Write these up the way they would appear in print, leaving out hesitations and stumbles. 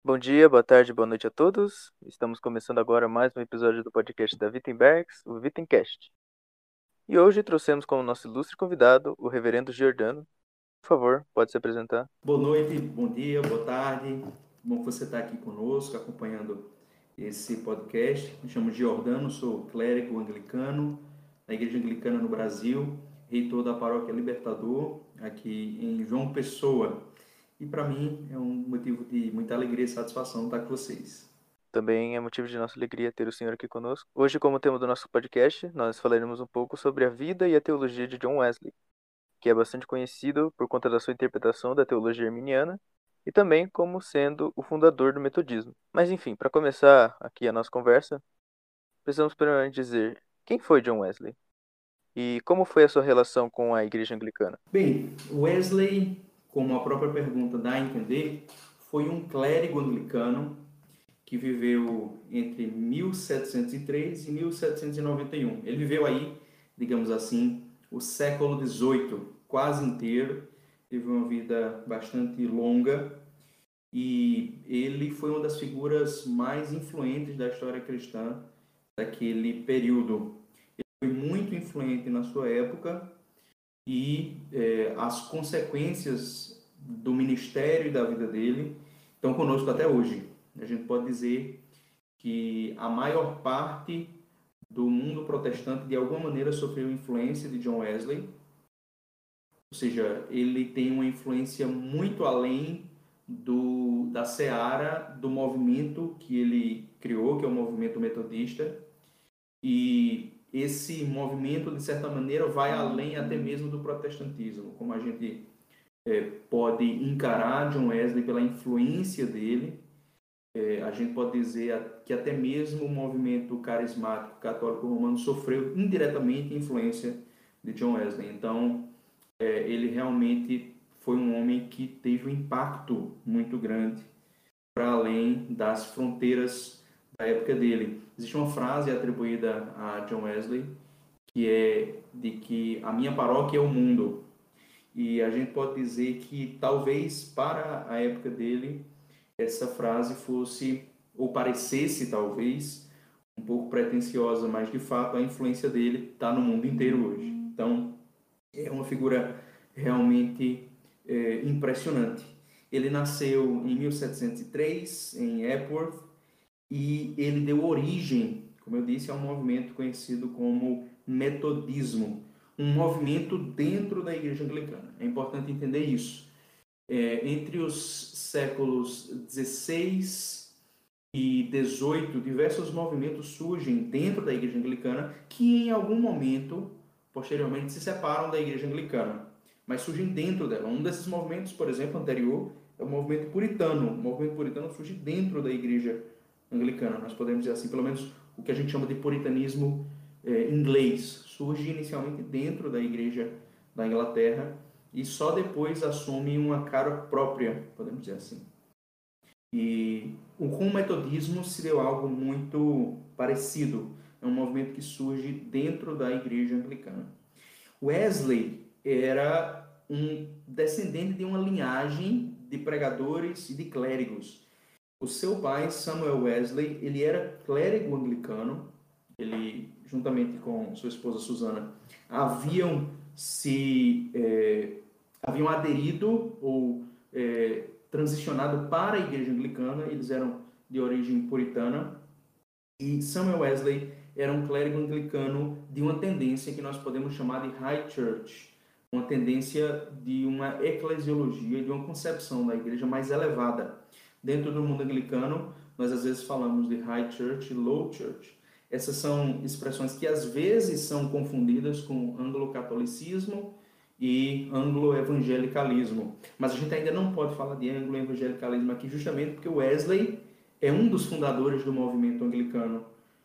Bom dia, boa tarde, boa noite a todos. Estamos começando agora mais um episódio do podcast da Wittenbergs, o Wittencast. E hoje trouxemos como nosso ilustre convidado o Reverendo Giordano. Por favor, pode se apresentar. Boa noite, bom dia, boa tarde. Bom que você está aqui conosco, acompanhando esse podcast. Me chamo Giordano, sou clérigo anglicano na Igreja Anglicana no Brasil, reitor da Paróquia Libertador, aqui em João Pessoa. E para mim é um motivo de muita alegria e satisfação estar com vocês. Também é motivo de nossa alegria ter o senhor aqui conosco. Hoje, como tema do nosso podcast, nós falaremos um pouco sobre a vida e a teologia de John Wesley, que é bastante conhecido por conta da sua interpretação da teologia arminiana e também como sendo o fundador do metodismo. Mas enfim, para começar aqui a nossa conversa, precisamos primeiramente dizer quem foi John Wesley. E como foi a sua relação com a Igreja Anglicana? Bem, Wesley, como a própria pergunta dá a entender, foi um clérigo anglicano que viveu entre 1703 e 1791. Ele viveu aí, digamos assim, o século XVIII quase inteiro, teve uma vida bastante longa e ele foi uma das figuras mais influentes da história cristã daquele período. Ele foi muito influente na sua época e as consequências do ministério e da vida dele estão conosco até hoje. A gente pode dizer que a maior parte do mundo protestante de alguma maneira sofreu influência de John Wesley, ou seja, ele tem uma influência muito além da seara do movimento que ele criou, que é o movimento metodista, e esse movimento, de certa maneira, vai além até mesmo do protestantismo, como a gente pode encarar John Wesley pela influência dele. A gente pode dizer que até mesmo o movimento carismático católico romano sofreu indiretamente influência de John Wesley. Então, ele realmente foi um homem que teve um impacto muito grande para além das fronteiras da época dele. Existe uma frase atribuída a John Wesley que é de que a minha paróquia é o mundo. E a gente pode dizer que talvez para a época dele essa frase fosse, ou parecesse talvez, um pouco pretensiosa, mas de fato a influência dele está no mundo inteiro hoje. Então, é uma figura realmente impressionante. Ele nasceu em 1703, em Epworth, e ele deu origem, como eu disse, a um movimento conhecido como metodismo, um movimento dentro da Igreja Anglicana. É importante entender isso. Entre os séculos XVI e XVIII, diversos movimentos surgem dentro da Igreja Anglicana que, em algum momento, posteriormente, se separam da Igreja Anglicana, mas surgem dentro dela. Um desses movimentos, por exemplo, anterior, é o movimento puritano. O movimento puritano surge dentro da Igreja Anglicana, nós podemos dizer assim, pelo menos o que a gente chama de puritanismo inglês, surge inicialmente dentro da Igreja da Inglaterra e só depois assume uma cara própria, podemos dizer assim. E com o metodismo se deu algo muito parecido. É um movimento que surge dentro da Igreja Anglicana. Wesley era um descendente de uma linhagem de pregadores e de clérigos. O seu pai, Samuel Wesley, ele era clérigo anglicano. Ele, juntamente com sua esposa Susana, haviam haviam aderido ou transicionado para a igreja anglicana. Eles eram de origem puritana. E Samuel Wesley era um clérigo anglicano de uma tendência que nós podemos chamar de High Church, uma tendência de uma eclesiologia, de uma concepção da igreja mais elevada. Dentro do mundo anglicano, nós às vezes falamos de High Church e Low Church. Essas são expressões que às vezes são confundidas com anglo-catolicismo e anglo-evangelicalismo. Mas a gente ainda não pode falar de anglo-evangelicalismo aqui justamente porque Wesley é um dos fundadores do movimento anglicano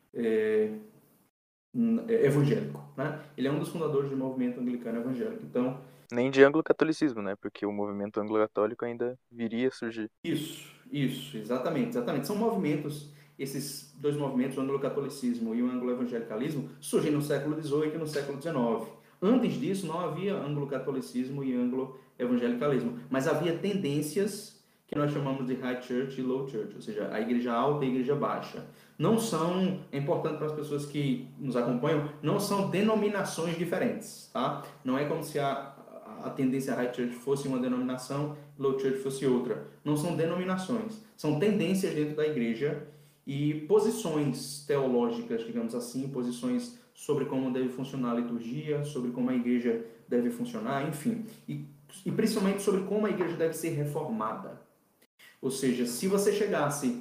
evangélico, né? Ele é um dos fundadores do movimento anglicano evangélico. Então, Nem de anglo-catolicismo, né? Porque o movimento anglo-católico ainda viria a surgir. isso, exatamente. São movimentos, esses dois movimentos, o anglo-catolicismo e o anglo-evangelicalismo, surgem no século XVIII e no século XIX. Antes disso, não havia anglo-catolicismo e anglo-evangelicalismo, mas havia tendências que nós chamamos de High Church e Low Church, ou seja, a igreja alta e a igreja baixa. Não são, é importante para as pessoas que nos acompanham, não são denominações diferentes, tá? Não é como se a tendência High Church fosse uma denominação, Low Church fosse outra. Não são denominações, são tendências dentro da igreja e posições teológicas, digamos assim, posições sobre como deve funcionar a liturgia, sobre como a igreja deve funcionar, enfim. E principalmente sobre como a igreja deve ser reformada. Ou seja, se você chegasse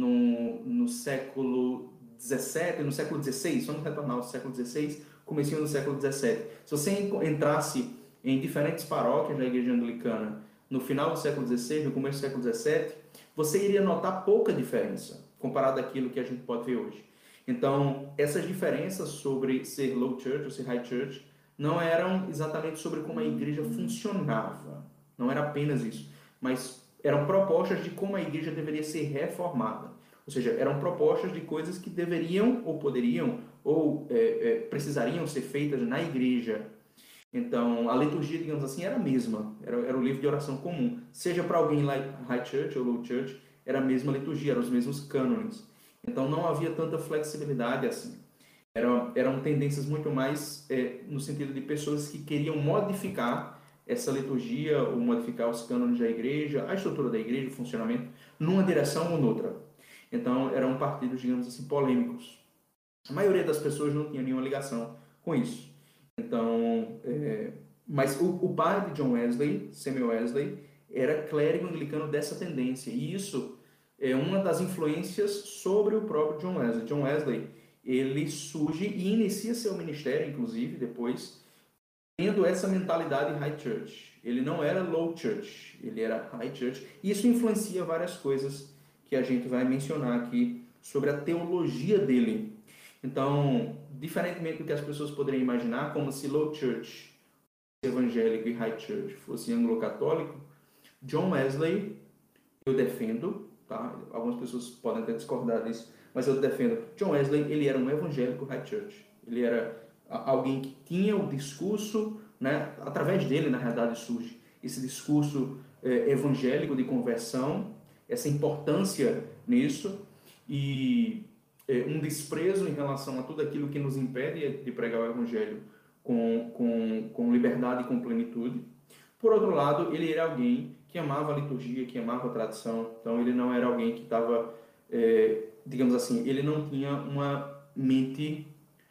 no século XVII, no século XVI, vamos retornar ao século XVI, comecinho do século XVII, se você entrasse em diferentes paróquias da igreja anglicana no final do século XVI, no começo do século XVII, você iria notar pouca diferença comparado àquilo que a gente pode ver hoje. Então, essas diferenças sobre ser low church ou ser high church não eram exatamente sobre como a igreja funcionava, não era apenas isso, mas eram propostas de como a igreja deveria ser reformada. Ou seja, eram propostas de coisas que deveriam ou poderiam ou precisariam ser feitas na igreja. Então, a liturgia, digamos assim, era a mesma, era o livro de oração comum. Seja para alguém lá high church ou low church, era a mesma liturgia, eram os mesmos cânones. Então, não havia tanta flexibilidade assim. Eram tendências muito mais no sentido de pessoas que queriam modificar essa liturgia ou modificar os cânones da igreja, a estrutura da igreja, o funcionamento, numa direção ou noutra. Então, eram partidos, digamos assim, polêmicos. A maioria das pessoas não tinha nenhuma ligação com isso. Então, mas o pai de John Wesley, Samuel Wesley, era clérigo anglicano dessa tendência. E isso é uma das influências sobre o próprio John Wesley. John Wesley, ele surge e inicia seu ministério, inclusive, depois, tendo essa mentalidade high church. Ele não era low church, ele era high church. E isso influencia várias coisas que a gente vai mencionar aqui sobre a teologia dele. Então, diferentemente do que as pessoas poderiam imaginar, como se low church, evangélico e high church fosse anglo-católico, John Wesley, eu defendo, tá? Algumas pessoas podem até discordar disso, mas eu defendo. John Wesley, ele era um evangélico high church. Ele era alguém que tinha o discurso, né? Através dele, na realidade, surge esse discurso evangélico de conversão, essa importância nisso e um desprezo em relação a tudo aquilo que nos impede de pregar o evangelho com liberdade e com plenitude. Por outro lado, ele era alguém que amava a liturgia, que amava a tradição. Então, ele não era alguém que estava, digamos assim, ele não tinha uma mente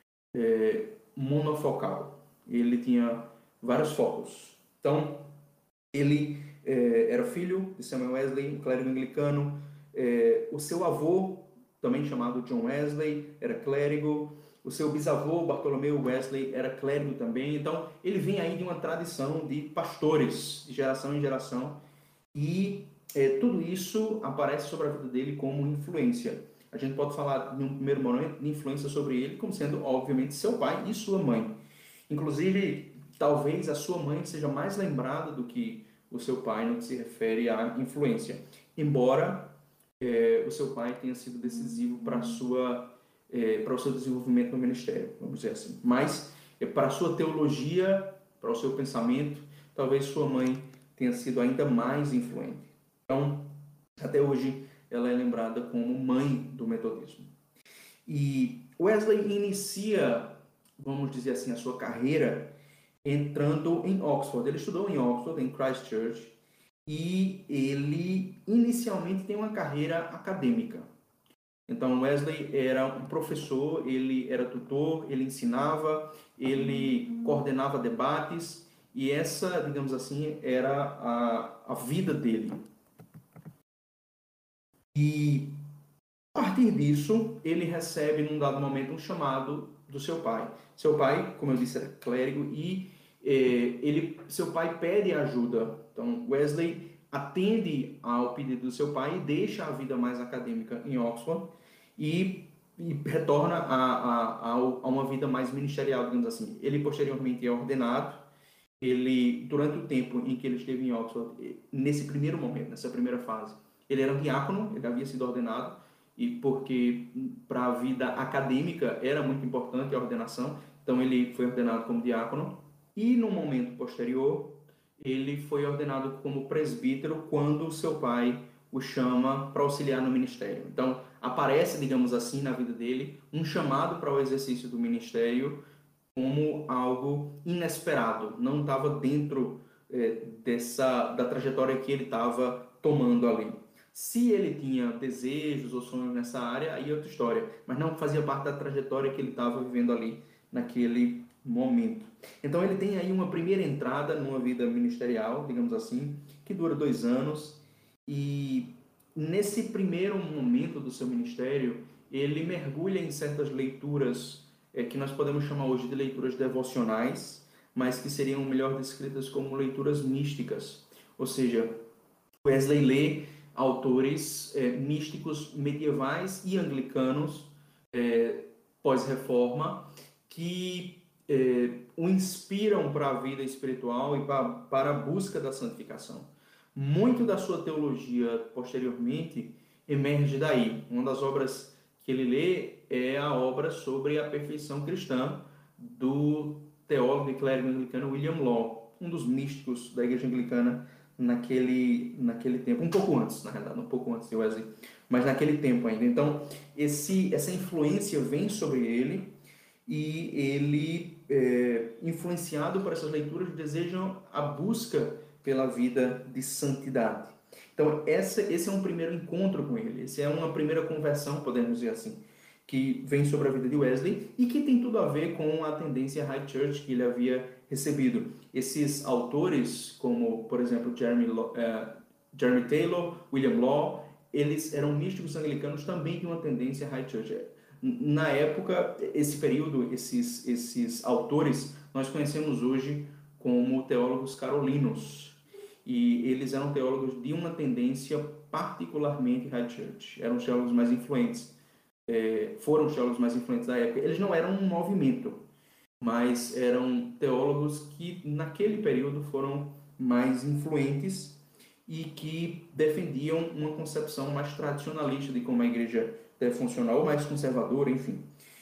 monofocal. Ele tinha vários focos. Então, ele era filho de Samuel Wesley, um clérigo anglicano. O seu avô, também chamado John Wesley, era clérigo. O seu bisavô, Bartolomeu Wesley, era clérigo também. Então, ele vem aí de uma tradição de pastores, de geração em geração. E tudo isso aparece sobre a vida dele como influência. A gente pode falar, num primeiro momento, de influência sobre ele como sendo, obviamente, seu pai e sua mãe. Inclusive, talvez a sua mãe seja mais lembrada do que o seu pai no que se refere à influência. Embora o seu pai tenha sido decisivo para o seu desenvolvimento no ministério, vamos dizer assim. Mas para a sua teologia, para o seu pensamento, talvez sua mãe tenha sido ainda mais influente. Então, até hoje, ela é lembrada como mãe do metodismo. E Wesley inicia, vamos dizer assim, a sua carreira entrando em Oxford. Ele estudou em Oxford, em Christ Church, e ele inicialmente tem uma carreira acadêmica. Então, Wesley era um professor, ele era tutor, ele ensinava, ele coordenava debates, e essa, digamos assim, era a vida dele. E, a partir disso, ele recebe, num dado momento, um chamado do seu pai. Seu pai, como eu disse, era clérigo, e seu pai pede ajuda. Então, Wesley atende ao pedido do seu pai e deixa a vida mais acadêmica em Oxford e retorna a uma vida mais ministerial, digamos assim. Ele posteriormente é ordenado. Ele, durante o tempo em que ele esteve em Oxford, nesse primeiro momento, nessa primeira fase, ele era um diácono, ele havia sido ordenado, e porque para a vida acadêmica era muito importante a ordenação, então ele foi ordenado como diácono. E no momento posterior, ele foi ordenado como presbítero quando seu pai o chama para auxiliar no ministério. Então, aparece, digamos assim, na vida dele um chamado para o exercício do ministério como algo inesperado, não estava dentro da trajetória que ele estava tomando ali. Se ele tinha desejos ou sonhos nessa área, aí é outra história, mas não fazia parte da trajetória que ele estava vivendo ali naquele momento. Então ele tem aí uma primeira entrada numa vida ministerial, digamos assim, que dura 2 anos, e nesse primeiro momento do seu ministério, ele mergulha em certas leituras que nós podemos chamar hoje de leituras devocionais, mas que seriam melhor descritas como leituras místicas. Ou seja, Wesley lê autores místicos medievais e anglicanos pós-reforma que o inspiram para a vida espiritual e para a busca da santificação. Muito da sua teologia posteriormente emerge daí. Uma das obras que ele lê é a obra sobre a perfeição cristã do teólogo e clérigo anglicano William Law, um dos místicos da igreja anglicana naquele tempo, um pouco antes, na realidade, um pouco antes de Wesley, mas naquele tempo ainda. Então, essa influência vem sobre ele e ele, influenciado por essas leituras, deseja a busca pela vida de santidade. Então, esse é um primeiro encontro com ele, essa é uma primeira conversão, podemos dizer assim, que vem sobre a vida de Wesley e que tem tudo a ver com a tendência High Church que ele havia recebido. Esses autores, como, por exemplo, Jeremy Taylor, William Law, eles eram místicos anglicanos também de uma tendência High Church. Na época, esse período, esses autores, nós conhecemos hoje como teólogos carolinos. E eles eram teólogos de uma tendência particularmente High Church. Eram os teólogos mais influentes. Foram os teólogos mais influentes da época. Eles não eram um movimento, mas eram teólogos que naquele período foram mais influentes e que defendiam uma concepção mais tradicionalista de como a igreja deve funcionar, ou mais conservadora, enfim.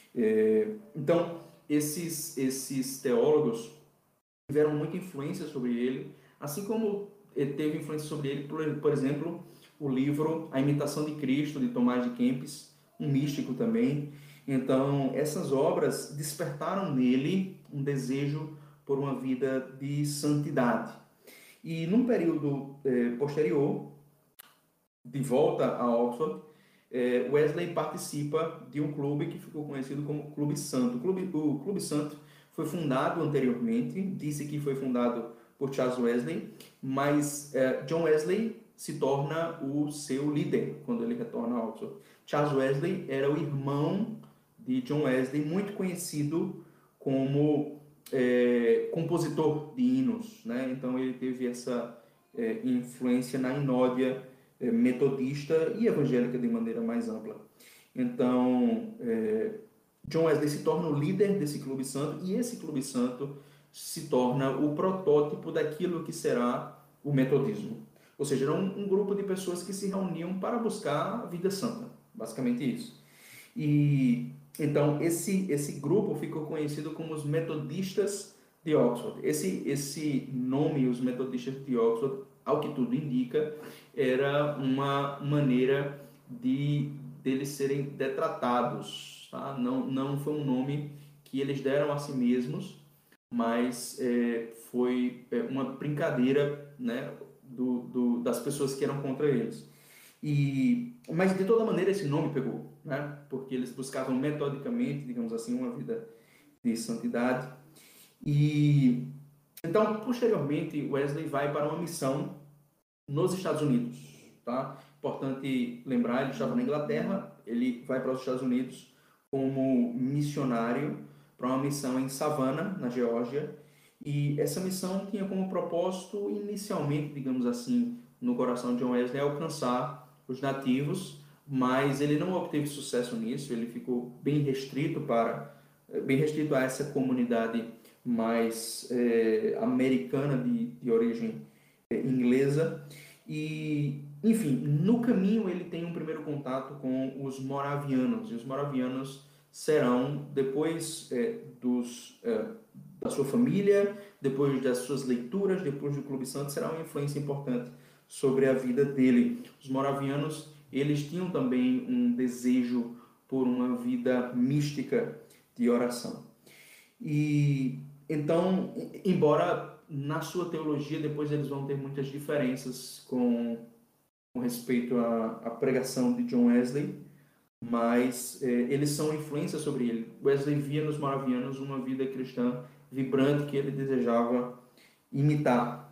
Então, esses teólogos tiveram muita influência sobre ele, assim como teve influência sobre ele, por exemplo, o livro A Imitação de Cristo, de Tomás de Kempis, um místico também. Então, essas obras despertaram nele um desejo por uma vida de santidade. E num período posterior, de volta a Oxford, Wesley participa de um clube que ficou conhecido como Clube Santo. O Clube Santo foi fundado anteriormente, disse que foi fundado por Charles Wesley, mas John Wesley se torna o seu líder quando ele retorna a Oxford. Charles Wesley era o irmão de John Wesley, muito conhecido como compositor de hinos, né? Então ele teve essa influência na inódia metodista e evangélica de maneira mais ampla. Então, John Wesley se torna o líder desse Clube Santo e esse Clube Santo se torna o protótipo daquilo que será o metodismo. Ou seja, era um grupo de pessoas que se reuniam para buscar a vida santa, basicamente isso. E então esse grupo ficou conhecido como os Metodistas de Oxford. Esse nome, os Metodistas de Oxford, ao que tudo indica, era uma maneira deles serem detratados. Tá? Não foi um nome que eles deram a si mesmos, mas foi uma brincadeira, né, das pessoas que eram contra eles. Mas de toda maneira esse nome pegou, né? Porque eles buscavam metodicamente, digamos assim, uma vida de santidade. E então, posteriormente, Wesley vai para uma missão nos Estados Unidos, tá? Importante lembrar, ele estava na Inglaterra, ele vai para os Estados Unidos como missionário para uma missão em Savannah, na Geórgia, e essa missão tinha como propósito, inicialmente, digamos assim, no coração de John Wesley, alcançar os nativos, mas ele não obteve sucesso nisso, ele ficou bem restrito a essa comunidade mais americana de origem inglesa. E, enfim, no caminho ele tem um primeiro contato com os moravianos, e os moravianos serão, depois da sua família, depois das suas leituras, depois do Clube Santo, será uma influência importante sobre a vida dele. Os moravianos, eles tinham também um desejo por uma vida mística de oração. E então, embora na sua teologia depois eles vão ter muitas diferenças com respeito à pregação de John Wesley, mas eles são influência sobre ele. Wesley via nos moravianos uma vida cristã vibrante que ele desejava imitar.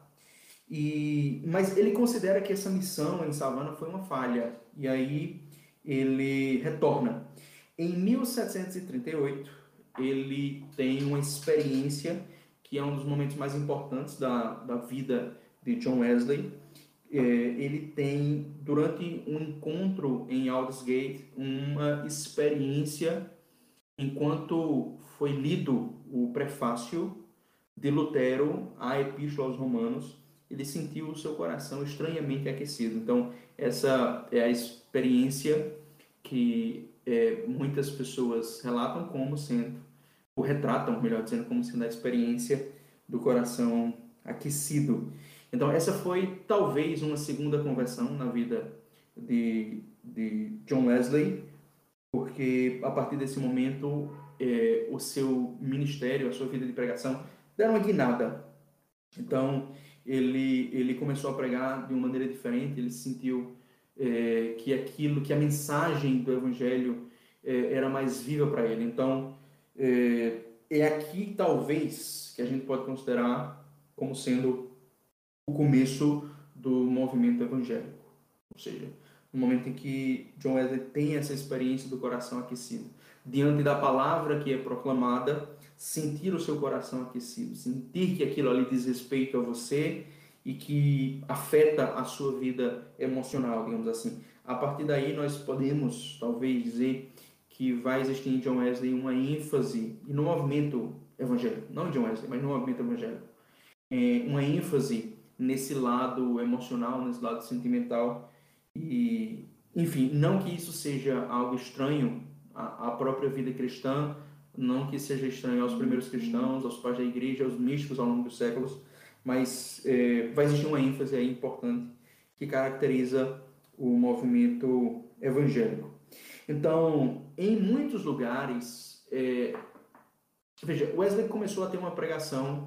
Mas ele considera que essa missão em Savannah foi uma falha, e aí ele retorna. Em 1738, ele tem uma experiência que é um dos momentos mais importantes da vida de John Wesley. Ele tem, durante um encontro em Aldersgate, uma experiência enquanto foi lido o prefácio de Lutero à Epístola aos Romanos, ele sentiu o seu coração estranhamente aquecido. Então, essa é a experiência que muitas pessoas relatam como sendo, ou retratam, melhor dizendo, como sendo a experiência do coração aquecido. Então, essa foi talvez uma segunda conversão na vida de John Wesley, porque a partir desse momento o seu ministério, a sua vida de pregação, deram uma guinada. Então, ele começou a pregar de uma maneira diferente, ele sentiu que a mensagem do Evangelho era mais viva para ele. Então, é aqui, talvez, que a gente pode considerar como sendo o começo do movimento evangélico. Ou seja, no momento em que John Wesley tem essa experiência do coração aquecido, diante da palavra que é proclamada, sentir o seu coração aquecido, sentir que aquilo ali diz respeito a você e que afeta a sua vida emocional, digamos assim. A partir daí nós podemos, talvez, dizer que vai existir em John Wesley uma ênfase, e no movimento evangélico, não em John Wesley, mas no movimento evangélico, uma ênfase nesse lado emocional, nesse lado sentimental. E, enfim, não que isso seja algo estranho à própria vida cristã, não que seja estranho aos primeiros cristãos, aos pais da igreja, aos místicos ao longo dos séculos, mas vai existir uma ênfase aí importante que caracteriza o movimento evangélico. Então, em muitos lugares, veja, Wesley começou a ter uma pregação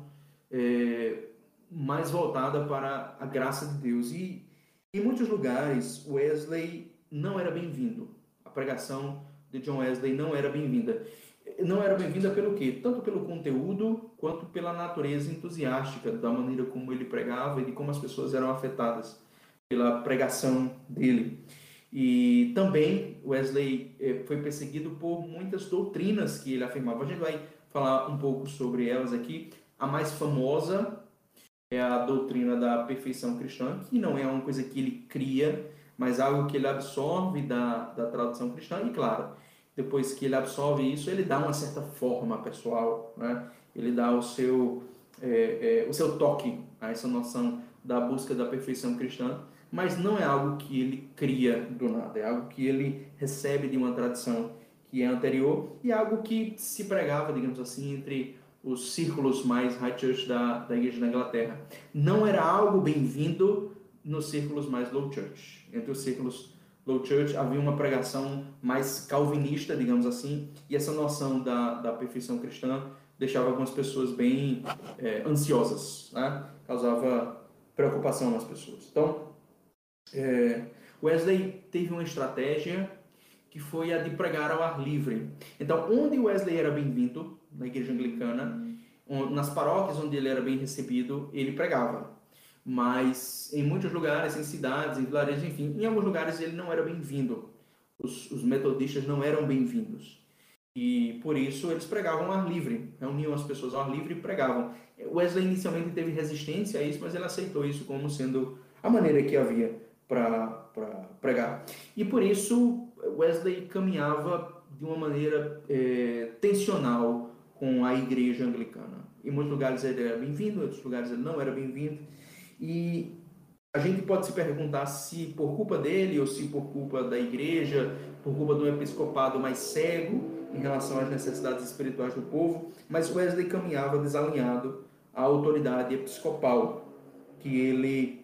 mais voltada para a graça de Deus, e em muitos lugares Wesley não era bem-vindo. A pregação de John Wesley não era bem-vinda. Não era bem-vinda pelo quê? Tanto pelo conteúdo quanto pela natureza entusiástica da maneira como ele pregava e de como as pessoas eram afetadas pela pregação dele. E também Wesley foi perseguido por muitas doutrinas que ele afirmava. A gente vai falar um pouco sobre elas aqui. A mais famosa é a doutrina da perfeição cristã, que não é uma coisa que ele cria, mas algo que ele absorve da tradução cristã. E claro, depois que ele absorve isso, ele dá uma certa forma pessoal, né? Ele dá o seu toque a essa noção da busca da perfeição cristã, mas não é algo que ele cria do nada, é algo que ele recebe de uma tradição que é anterior e algo que se pregava, digamos assim, entre os círculos mais high church da igreja da Inglaterra. Não era algo bem-vindo nos círculos mais low church. Entre os círculos low church havia uma pregação mais calvinista, digamos assim, e essa noção da perfeição cristã deixava algumas pessoas bem ansiosas, né? Causava preocupação nas pessoas. Então, Wesley teve uma estratégia que foi a de pregar ao ar livre. Então, onde Wesley era bem-vindo, na igreja anglicana, nas paróquias onde ele era bem recebido, ele pregava. Mas em muitos lugares, em cidades, em vilarejos, enfim, em alguns lugares ele não era bem-vindo. Os metodistas não eram bem-vindos. E por isso eles pregavam ao ar livre, reuniam as pessoas ao ar livre e pregavam. Wesley inicialmente teve resistência a isso, mas ele aceitou isso como sendo a maneira que havia para pregar. E por isso Wesley caminhava de uma maneira tensional com a igreja anglicana. Em muitos lugares ele era bem-vindo, em outros lugares ele não era bem-vindo. E A gente pode se perguntar se por culpa dele ou se por culpa da igreja, por culpa do episcopado mais cego em relação às necessidades espirituais do povo, mas Wesley caminhava desalinhado à autoridade episcopal que ele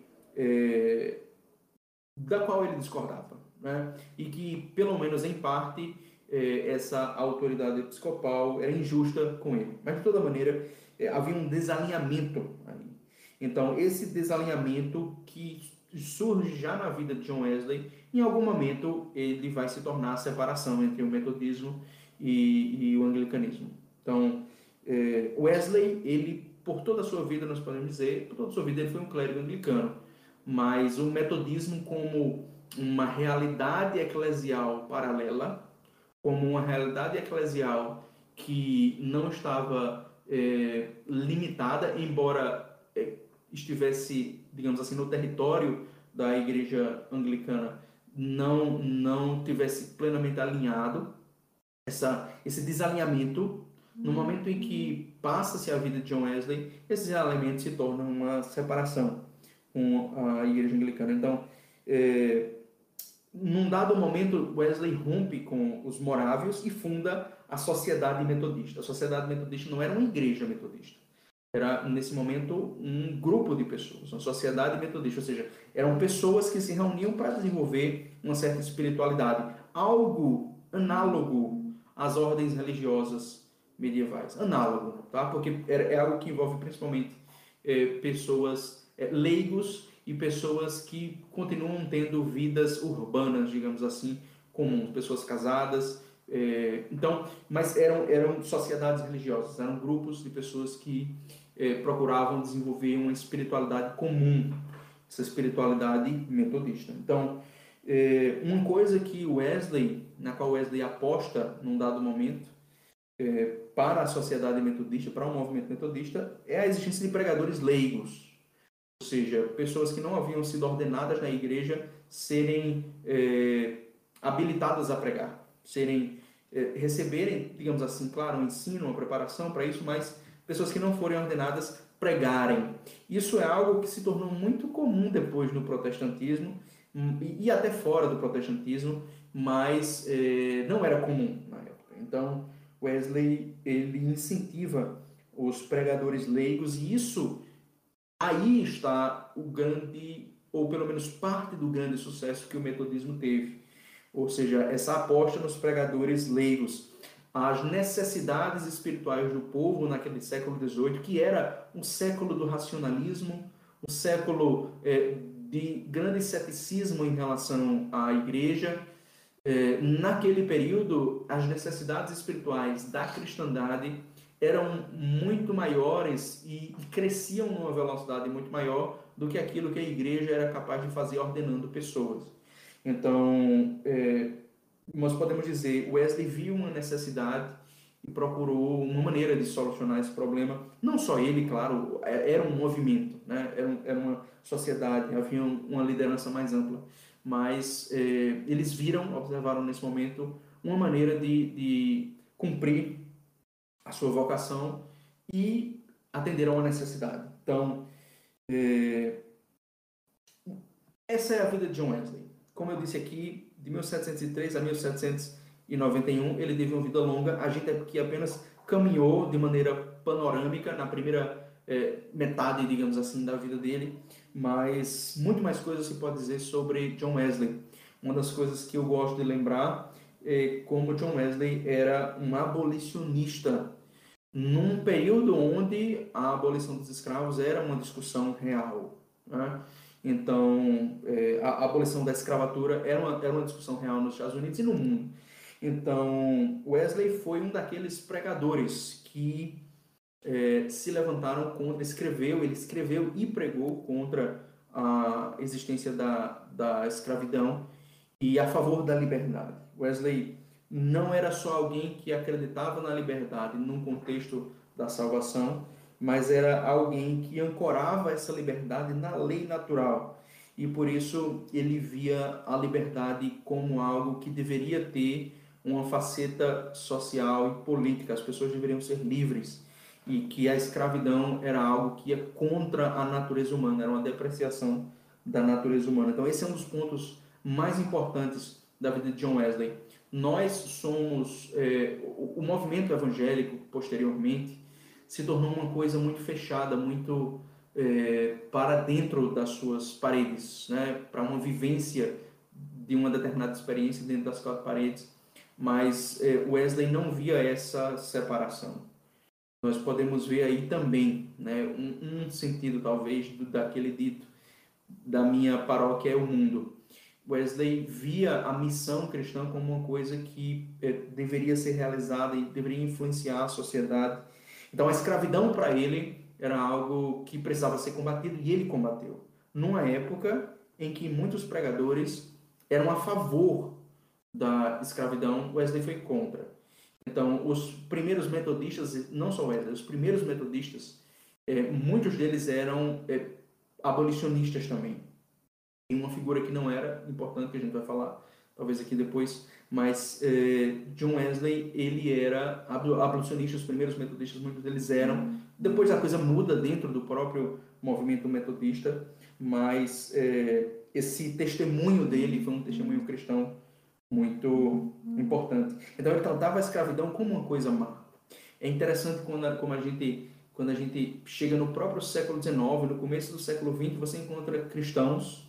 da qual ele discordava, né? E que, pelo menos em parte, essa autoridade episcopal era injusta com ele. Mas, de toda maneira, havia um desalinhamento aí. Então, esse desalinhamento que surge já na vida de John Wesley, em algum momento ele vai se tornar a separação entre o metodismo e o anglicanismo. Então, Wesley, ele, por toda a sua vida, nós podemos dizer, por toda a sua vida ele foi um clérigo anglicano, mas o metodismo como uma realidade eclesial paralela, como uma realidade eclesial que não estava limitada, embora estivesse, digamos assim, no território da igreja anglicana, não tivesse plenamente alinhado, esse desalinhamento, no momento em que passa-se a vida de John Wesley, esses elementos se tornam uma separação com a igreja anglicana. Então, num dado momento, Wesley rompe com os morávios e funda a Sociedade Metodista. A Sociedade Metodista não era uma igreja metodista. Era, nesse momento, um grupo de pessoas, uma sociedade metodista, ou seja, eram pessoas que se reuniam para desenvolver uma certa espiritualidade, algo análogo às ordens religiosas medievais. Análogo, tá? Porque é algo que envolve principalmente pessoas leigos e pessoas que continuam tendo vidas urbanas, digamos assim, comuns, pessoas casadas. Então, mas eram sociedades religiosas, eram grupos de pessoas que procuravam desenvolver uma espiritualidade comum, essa espiritualidade metodista. Então, uma coisa que Wesley, na qual Wesley aposta num dado momento, para a sociedade metodista, para o movimento metodista, é a existência de pregadores leigos, ou seja, pessoas que não haviam sido ordenadas na igreja serem habilitadas a pregar, receberem, digamos assim, claro, um ensino, uma preparação para isso, mas pessoas que não forem ordenadas pregarem. Isso é algo que se tornou muito comum depois no protestantismo e até fora do protestantismo, mas não era comum na época. Então, Wesley ele incentiva os pregadores leigos e isso aí está o grande, ou pelo menos parte do grande sucesso que o metodismo teve. Ou seja, essa aposta nos pregadores leigos, as necessidades espirituais do povo naquele século XVIII, que era um século do racionalismo, um século de grande ceticismo em relação à igreja. Naquele período, as necessidades espirituais da cristandade eram muito maiores e cresciam numa velocidade muito maior do que aquilo que a igreja era capaz de fazer ordenando pessoas. Então, nós podemos dizer, Wesley viu uma necessidade e procurou uma maneira de solucionar esse problema. Não só ele, claro, era um movimento, né? Era uma sociedade, havia uma liderança mais ampla. Mas eles observaram nesse momento, uma maneira de cumprir a sua vocação e atender a uma necessidade. Então, essa é a vida de John Wesley. Como eu disse aqui, de 1703 a 1791, ele teve uma vida longa. A gente aqui apenas caminhou de maneira panorâmica na primeira metade, digamos assim, da vida dele, mas muito mais coisas se pode dizer sobre John Wesley. Uma das coisas que eu gosto de lembrar é como John Wesley era um abolicionista num período onde a abolição dos escravos era uma discussão real, né? Então, a abolição da escravatura era uma discussão real nos Estados Unidos e no mundo. Então, Wesley foi um daqueles pregadores que se levantaram contra, ele escreveu e pregou contra a existência da escravidão e a favor da liberdade. Wesley não era só alguém que acreditava na liberdade num contexto da salvação, mas era alguém que ancorava essa liberdade na lei natural. E por isso ele via a liberdade como algo que deveria ter uma faceta social e política. As pessoas deveriam ser livres. E que a escravidão era algo que ia contra a natureza humana, era uma depreciação da natureza humana. Então, esse é um dos pontos mais importantes da vida de John Wesley. Nós somos... o movimento evangélico, posteriormente, se tornou uma coisa muito fechada, muito para dentro das suas paredes, né? Para uma vivência de uma determinada experiência dentro das quatro paredes. Mas Wesley não via essa separação. Nós podemos ver aí também, né, um sentido talvez daquele dito: da minha paróquia é o mundo. Wesley via a missão cristã como uma coisa que deveria ser realizada e deveria influenciar a sociedade. Então a escravidão para ele era algo que precisava ser combatido, e ele combateu. Numa época em que muitos pregadores eram a favor da escravidão, Wesley foi contra. Então, os primeiros metodistas, não só Wesley, os primeiros metodistas, muitos deles eram abolicionistas também. Tem uma figura que não era importante, que a gente vai falar talvez aqui depois, mas John Wesley, ele era abolicionista. Os primeiros metodistas, muitos deles eram. Depois a coisa muda dentro do próprio movimento metodista, mas esse testemunho dele foi um testemunho cristão muito importante. Então ele tratava a escravidão como uma coisa má. É interessante quando a gente chega no próprio século XIX, no começo do século XX, você encontra cristãos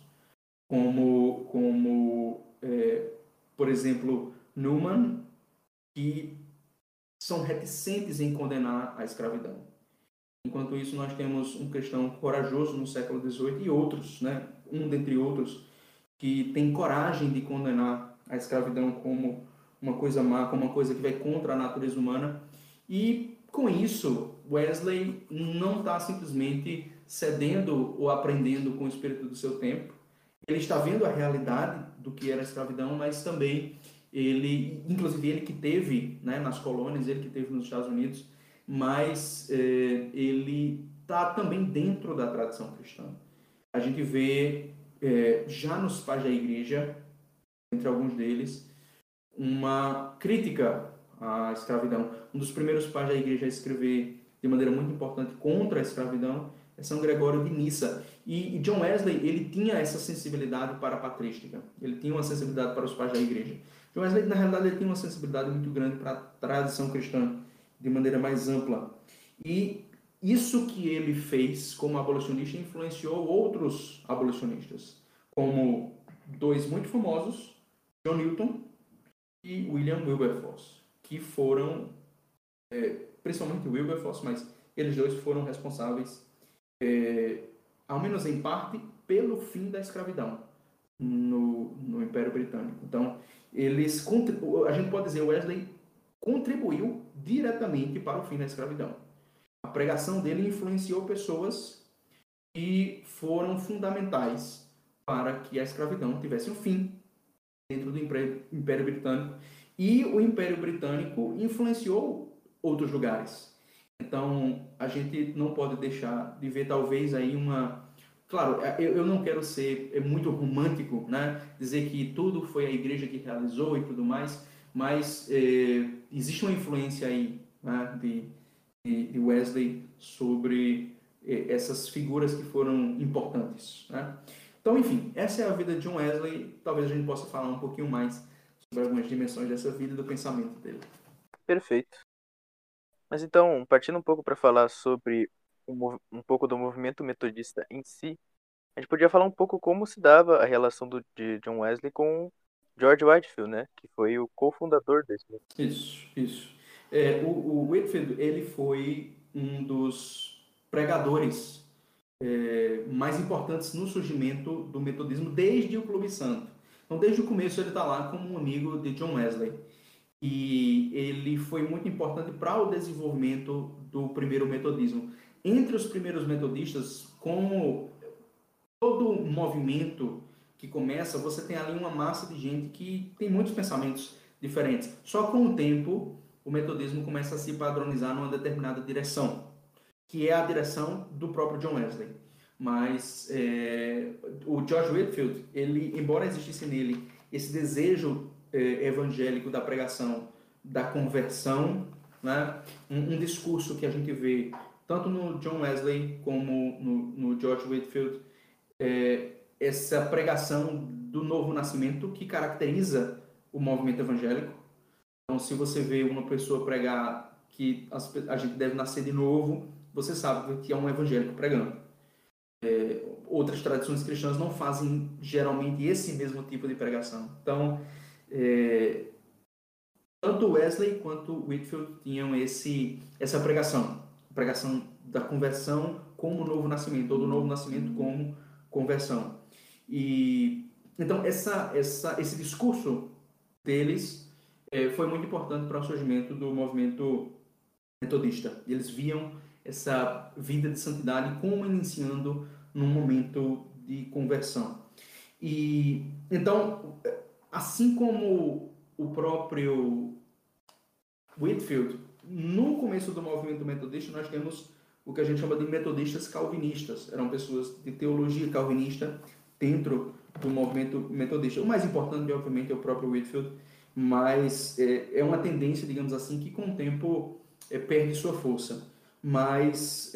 por exemplo, Newman, que são reticentes em condenar a escravidão. Enquanto isso, nós temos um cristão corajoso no século XVIII e outros, né, um dentre outros, que tem coragem de condenar a escravidão como uma coisa má, como uma coisa que vai contra a natureza humana. E, com isso, Wesley não está simplesmente cedendo ou aprendendo com o espírito do seu tempo. Ele está vendo a realidade do que era a escravidão, mas também inclusive ele que teve, né, nas colônias, ele que teve nos Estados Unidos, mas ele está também dentro da tradição cristã. A gente vê já nos pais da igreja, entre alguns deles, uma crítica à escravidão. Um dos primeiros pais da igreja a escrever de maneira muito importante contra a escravidão é São Gregório de Nissa. E John Wesley, ele tinha essa sensibilidade para a patrística. Ele tinha uma sensibilidade para os pais da igreja. John Wesley, na realidade, ele tinha uma sensibilidade muito grande para a tradição cristã, de maneira mais ampla. E isso que ele fez como abolicionista influenciou outros abolicionistas, como dois muito famosos, John Newton e William Wilberforce, que foram, principalmente Wilberforce, mas eles dois foram responsáveis, ao menos em parte, pelo fim da escravidão no Império Britânico. Então, a gente pode dizer, Wesley contribuiu diretamente para o fim da escravidão. A pregação dele influenciou pessoas que foram fundamentais para que a escravidão tivesse um fim dentro do Império Britânico. E o Império Britânico influenciou outros lugares. Então, a gente não pode deixar de ver talvez aí uma... Claro, eu não quero ser muito romântico, né? Dizer que tudo foi a igreja que realizou e tudo mais, mas existe uma influência aí, né, de Wesley sobre essas figuras que foram importantes, né? Então, enfim, essa é a vida de John Wesley. Talvez a gente possa falar um pouquinho mais sobre algumas dimensões dessa vida e do pensamento dele. Perfeito. Mas então, partindo um pouco para falar sobre um pouco do movimento metodista em si, a gente podia falar um pouco como se dava a relação de John Wesley com George Whitefield, né? Que foi o cofundador desse movimento. Isso. O Whitefield, ele foi um dos pregadores mais importantes no surgimento do metodismo desde o Clube Santo. Então, desde o começo, ele está lá como um amigo de John Wesley. E ele foi muito importante para o desenvolvimento do primeiro metodismo. Entre os primeiros metodistas, como todo movimento que começa, você tem ali uma massa de gente que tem muitos pensamentos diferentes. Só com o tempo, o metodismo começa a se padronizar numa determinada direção, que é a direção do próprio John Wesley. Mas o George Whitefield, ele, embora existisse nele esse desejo evangélico da pregação, da conversão, né? Um discurso que a gente vê tanto no John Wesley como no George Whitefield, essa pregação do novo nascimento que caracteriza o movimento evangélico. Então, se você vê uma pessoa pregar que a gente deve nascer de novo, você sabe que é um evangélico pregando. Outras tradições cristãs não fazem geralmente esse mesmo tipo de pregação. Então, tanto Wesley quanto Whitefield tinham essa pregação, a pregação da conversão como novo nascimento, ou do novo nascimento como conversão. E então esse discurso deles foi muito importante para o surgimento do movimento metodista. Eles viam essa vida de santidade como iniciando num momento de conversão. E então, assim como o próprio Whitefield, no começo do movimento metodista, nós temos o que a gente chama de metodistas calvinistas. Eram pessoas de teologia calvinista dentro do movimento metodista. O mais importante, obviamente, é o próprio Whitefield, mas é uma tendência, digamos assim, que com o tempo perde sua força. Mas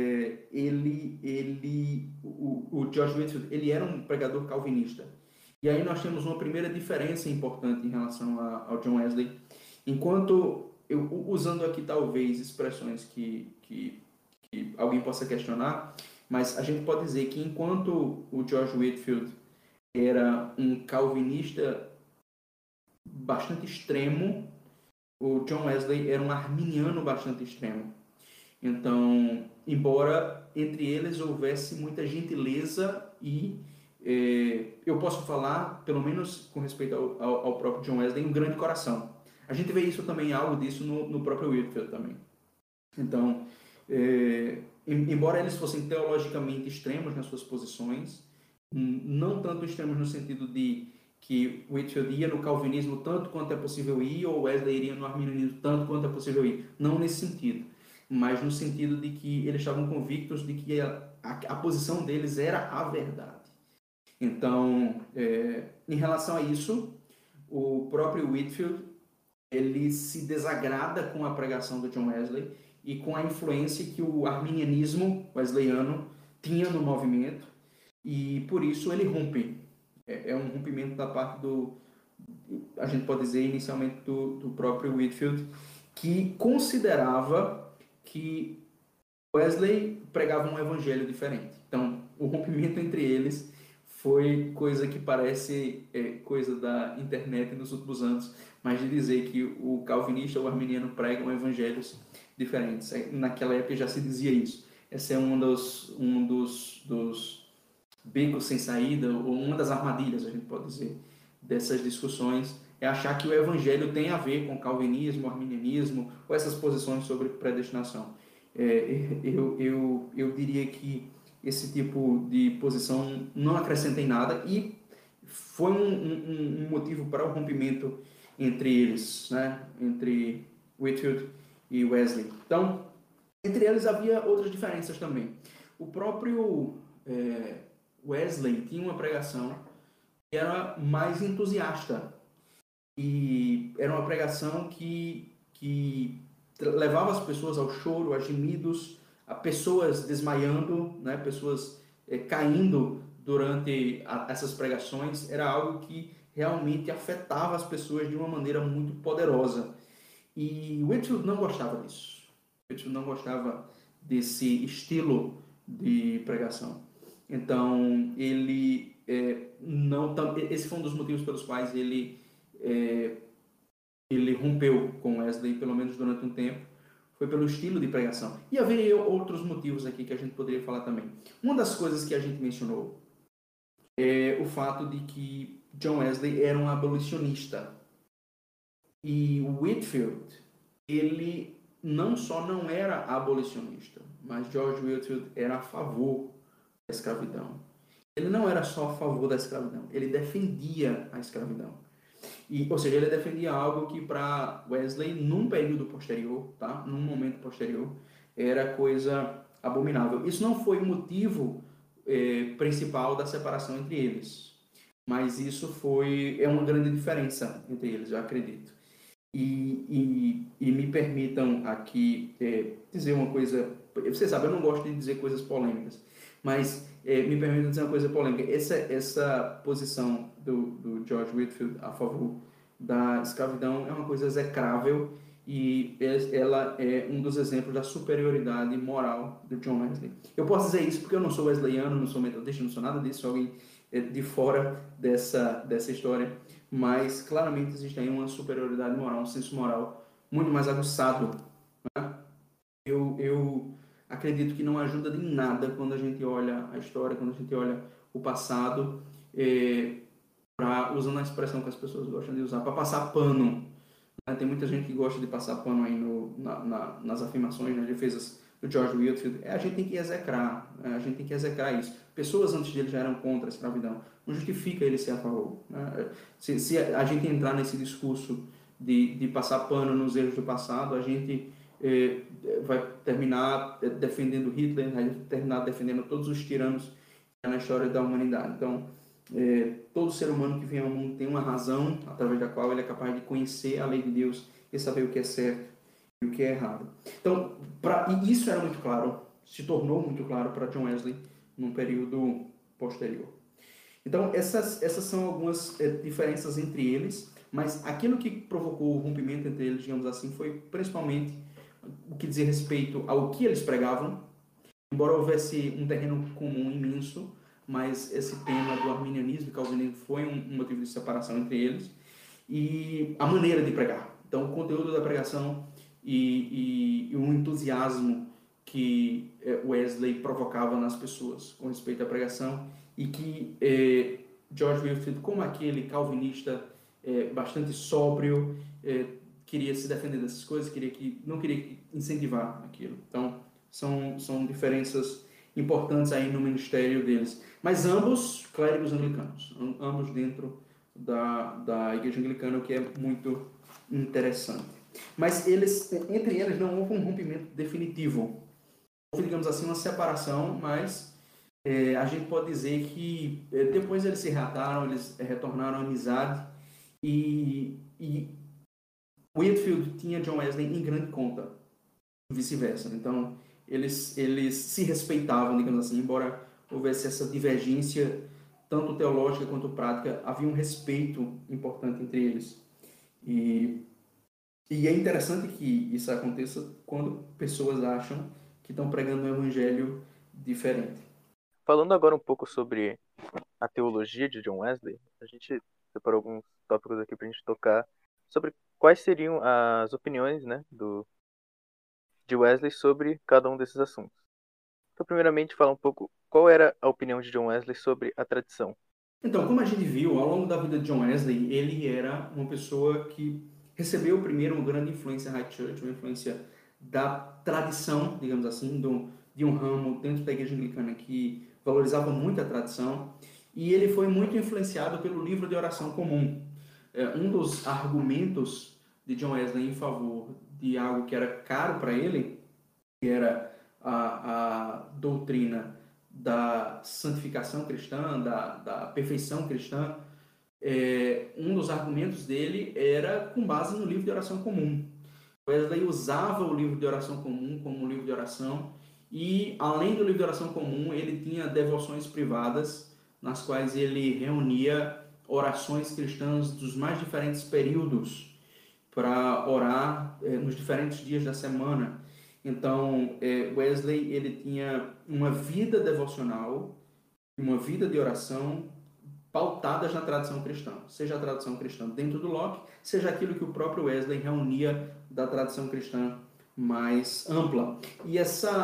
o George Whitefield, ele era um pregador calvinista. E aí nós temos uma primeira diferença importante em relação ao John Wesley. Enquanto, usando aqui talvez expressões que alguém possa questionar, mas a gente pode dizer que enquanto o George Whitefield era um calvinista bastante extremo, o John Wesley era um arminiano bastante extremo. Então, embora entre eles houvesse muita gentileza e eu posso falar, pelo menos com respeito ao próprio John Wesley, um grande coração. A gente vê isso também, algo disso no próprio Whitefield também. Então, embora eles fossem teologicamente extremos nas suas posições, não tanto extremos no sentido de que Whitefield ia no calvinismo tanto quanto é possível ir, ou Wesley iria no arminianismo tanto quanto é possível ir. Não nesse sentido, mas no sentido de que eles estavam convictos de que a posição deles era a verdade. Então, em relação a isso, o próprio Whitefield, ele se desagrada com a pregação do John Wesley e com a influência que o arminianismo wesleyano tinha no movimento, e por isso ele rompe. É um rompimento da parte a gente pode dizer inicialmente do próprio Whitefield, que considerava que Wesley pregava um evangelho diferente. Então, o rompimento entre eles foi coisa que parece coisa da internet nos últimos anos, mas de dizer que o calvinista ou o arminiano pregam evangelhos diferentes. Naquela época já se dizia isso. Esse é um dos becos sem saída, ou uma das armadilhas, a gente pode dizer, dessas discussões, é achar que o evangelho tem a ver com calvinismo, arminianismo, ou essas posições sobre predestinação. Eu diria que esse tipo de posição não acrescenta em nada e foi um motivo para o rompimento entre eles, né? Entre Whitefield e Wesley. Então, entre eles havia outras diferenças também. O próprio Wesley tinha uma pregação que era mais entusiasta e era uma pregação que levava as pessoas ao choro, a gemidos, a pessoas desmaiando, né, pessoas caindo durante essas pregações. Era algo que realmente afetava as pessoas de uma maneira muito poderosa. E Whitefield não gostava disso. Whitefield não gostava desse estilo de pregação. Então, ele esse foi um dos motivos pelos quais ele rompeu com Wesley, pelo menos durante um tempo, foi pelo estilo de pregação. E haveria outros motivos aqui que a gente poderia falar também. Uma das coisas que a gente mencionou é o fato de que John Wesley era um abolicionista. E Whitefield, ele não só não era abolicionista, mas George Whitefield era a favor da escravidão. Ele não era só a favor da escravidão, ele defendia a escravidão. Ou seja, ele defendia algo que para Wesley, num período posterior, tá? Num momento posterior, era coisa abominável. Isso não foi o motivo principal da separação entre eles, mas isso é uma grande diferença entre eles, eu acredito. E me permitam aqui dizer uma coisa. Você sabe, eu não gosto de dizer coisas polêmicas, mas me permita dizer uma coisa polêmica. Essa posição do George Whitefield a favor da escravidão é uma coisa execrável e ela é um dos exemplos da superioridade moral do John Wesley. Eu posso dizer isso porque eu não sou wesleyano, não sou metodista, não sou nada disso, sou alguém de fora dessa história, mas claramente existe aí uma superioridade moral, um senso moral muito mais aguçado. Eu acredito que não ajuda de nada quando a gente olha a história, quando a gente olha o passado, usando a expressão que as pessoas gostam de usar, para passar pano. Né? Tem muita gente que gosta de passar pano aí nas afirmações, nas defesas do George Whitefield. A gente tem que execrar, né? A gente tem que execrar isso. Pessoas antes dele já eram contra a escravidão. Não justifica ele ser a favor. Né? Se a gente entrar nesse discurso de passar pano nos erros do passado, a gente vai terminar defendendo Hitler, vai terminar defendendo todos os tiranos na história da humanidade. Então, todo ser humano que vem ao mundo tem uma razão através da qual ele é capaz de conhecer a lei de Deus e saber o que é certo e o que é errado. Então, e isso era muito claro, se tornou muito claro para John Wesley num período posterior. Então, essas são algumas diferenças entre eles, mas aquilo que provocou o rompimento entre eles, digamos assim, foi principalmente o que dizia respeito ao que eles pregavam, embora houvesse um terreno comum imenso, mas esse tema do arminianismo e calvinismo foi um motivo de separação entre eles, e a maneira de pregar. Então, o conteúdo da pregação e o entusiasmo que Wesley provocava nas pessoas com respeito à pregação, e que George Whitefield, como aquele calvinista bastante sóbrio, queria se defender dessas coisas, não queria incentivar aquilo. Então, são diferenças importantes aí no ministério deles. Mas ambos clérigos anglicanos, ambos dentro da igreja anglicana, o que é muito interessante. Mas entre eles não houve um rompimento definitivo. Houve, digamos assim, uma separação, mas a gente pode dizer que depois eles se reataram, eles retornaram à amizade, e Whitefield tinha John Wesley em grande conta, e vice-versa. Então, eles se respeitavam, digamos assim, embora houvesse essa divergência, tanto teológica quanto prática, havia um respeito importante entre eles. E é interessante que isso aconteça quando pessoas acham que estão pregando um evangelho diferente. Falando agora um pouco sobre a teologia de John Wesley, a gente separou alguns tópicos aqui para a gente tocar sobre quais seriam as opiniões, né, de Wesley sobre cada um desses assuntos. Então, primeiramente, falar um pouco qual era a opinião de John Wesley sobre a tradição. Então, como a gente viu, ao longo da vida de John Wesley, ele era uma pessoa que recebeu primeiro uma grande influência High Church, uma influência da tradição, digamos assim, de um ramo dentro da igreja anglicana que valorizava muito a tradição, e ele foi muito influenciado pelo livro de oração comum. Um dos argumentos de John Wesley em favor de algo que era caro para ele, que era a doutrina da santificação cristã, da perfeição cristã, um dos argumentos dele era com base no livro de oração comum. Wesley usava o livro de oração comum como um livro de oração, e além do livro de oração comum, ele tinha devoções privadas, nas quais ele reunia orações cristãs dos mais diferentes períodos para orar nos diferentes dias da semana. Então, Wesley ele tinha uma vida devocional, uma vida de oração pautadas na tradição cristã, seja a tradição cristã dentro do Locke, seja aquilo que o próprio Wesley reunia da tradição cristã mais ampla. E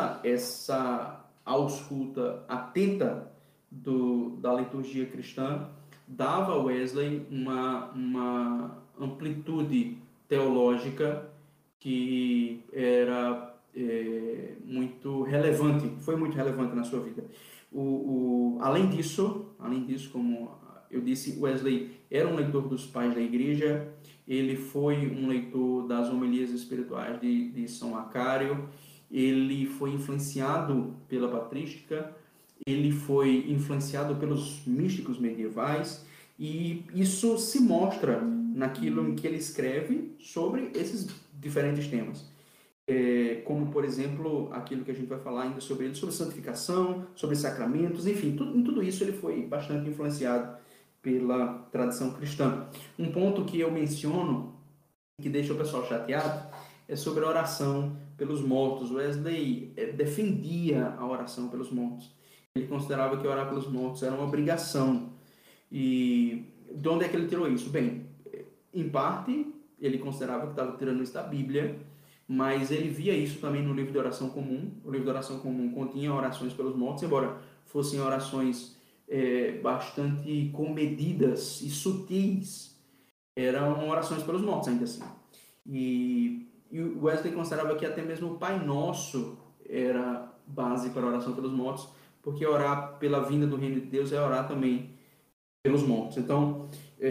essa ausculta atenta da liturgia cristã dava a Wesley uma amplitude teológica que era muito relevante, foi muito relevante na sua vida. Além disso, como eu disse, Wesley era um leitor dos pais da igreja, ele foi um leitor das homilias espirituais de São Macário, ele foi influenciado pela patrística, ele foi influenciado pelos místicos medievais, e isso se mostra naquilo em que ele escreve sobre esses diferentes temas. como, por exemplo, aquilo que a gente vai falar ainda sobre ele, sobre santificação, sobre sacramentos, enfim, em tudo isso ele foi bastante influenciado pela tradição cristã. Um ponto que eu menciono, que deixa o pessoal chateado, é sobre a oração pelos mortos. Wesley defendia a oração pelos mortos. Ele considerava que orar pelos mortos era uma obrigação. E de onde é que ele tirou isso? Bem, em parte, ele considerava que estava tirando isso da Bíblia, mas ele via isso também no livro de oração comum. O livro de oração comum continha orações pelos mortos, embora fossem orações bastante comedidas e sutis, eram orações pelos mortos ainda assim. E Wesley considerava que até mesmo o Pai Nosso era base para a oração pelos mortos, porque orar pela vinda do reino de Deus é orar também pelos mortos. Então,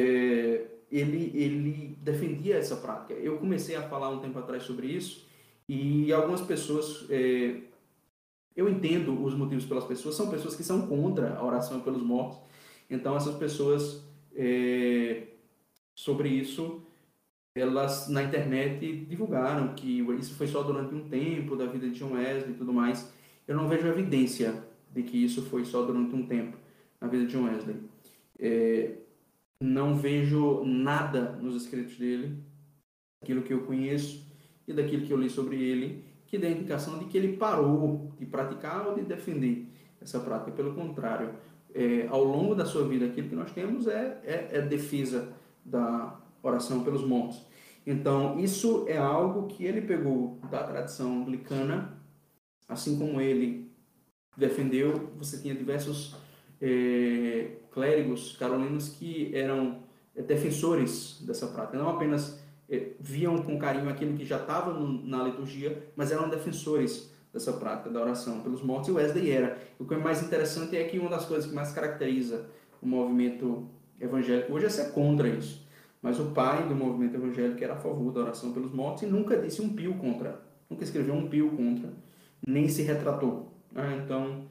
ele defendia essa prática. Eu comecei a falar um tempo atrás sobre isso e algumas pessoas, eu entendo os motivos pelas pessoas, são pessoas que são contra a oração pelos mortos. Então, essas pessoas, sobre isso, elas na internet divulgaram que isso foi só durante um tempo da vida de John Wesley e tudo mais. Eu não vejo evidência de que isso foi só durante um tempo na vida de John Wesley. Não vejo nada nos escritos dele, daquilo que eu conheço e daquilo que eu li sobre ele, que dá indicação de que ele parou de praticar ou de defender essa prática. Pelo contrário, ao longo da sua vida, aquilo que nós temos é defesa da oração pelos mortos. Então, isso é algo que ele pegou da tradição anglicana, assim como ele defendeu. Você tinha diversos clérigos carolinos que eram defensores dessa prática, não apenas viam com carinho aquilo que já estava na liturgia, mas eram defensores dessa prática da oração pelos mortos, e Wesley era. O que é mais interessante é que uma das coisas que mais caracteriza o movimento evangélico hoje é ser contra isso. Mas o pai do movimento evangélico era a favor da oração pelos mortos e nunca disse um pio contra, nunca escreveu um pio contra, nem se retratou. Então,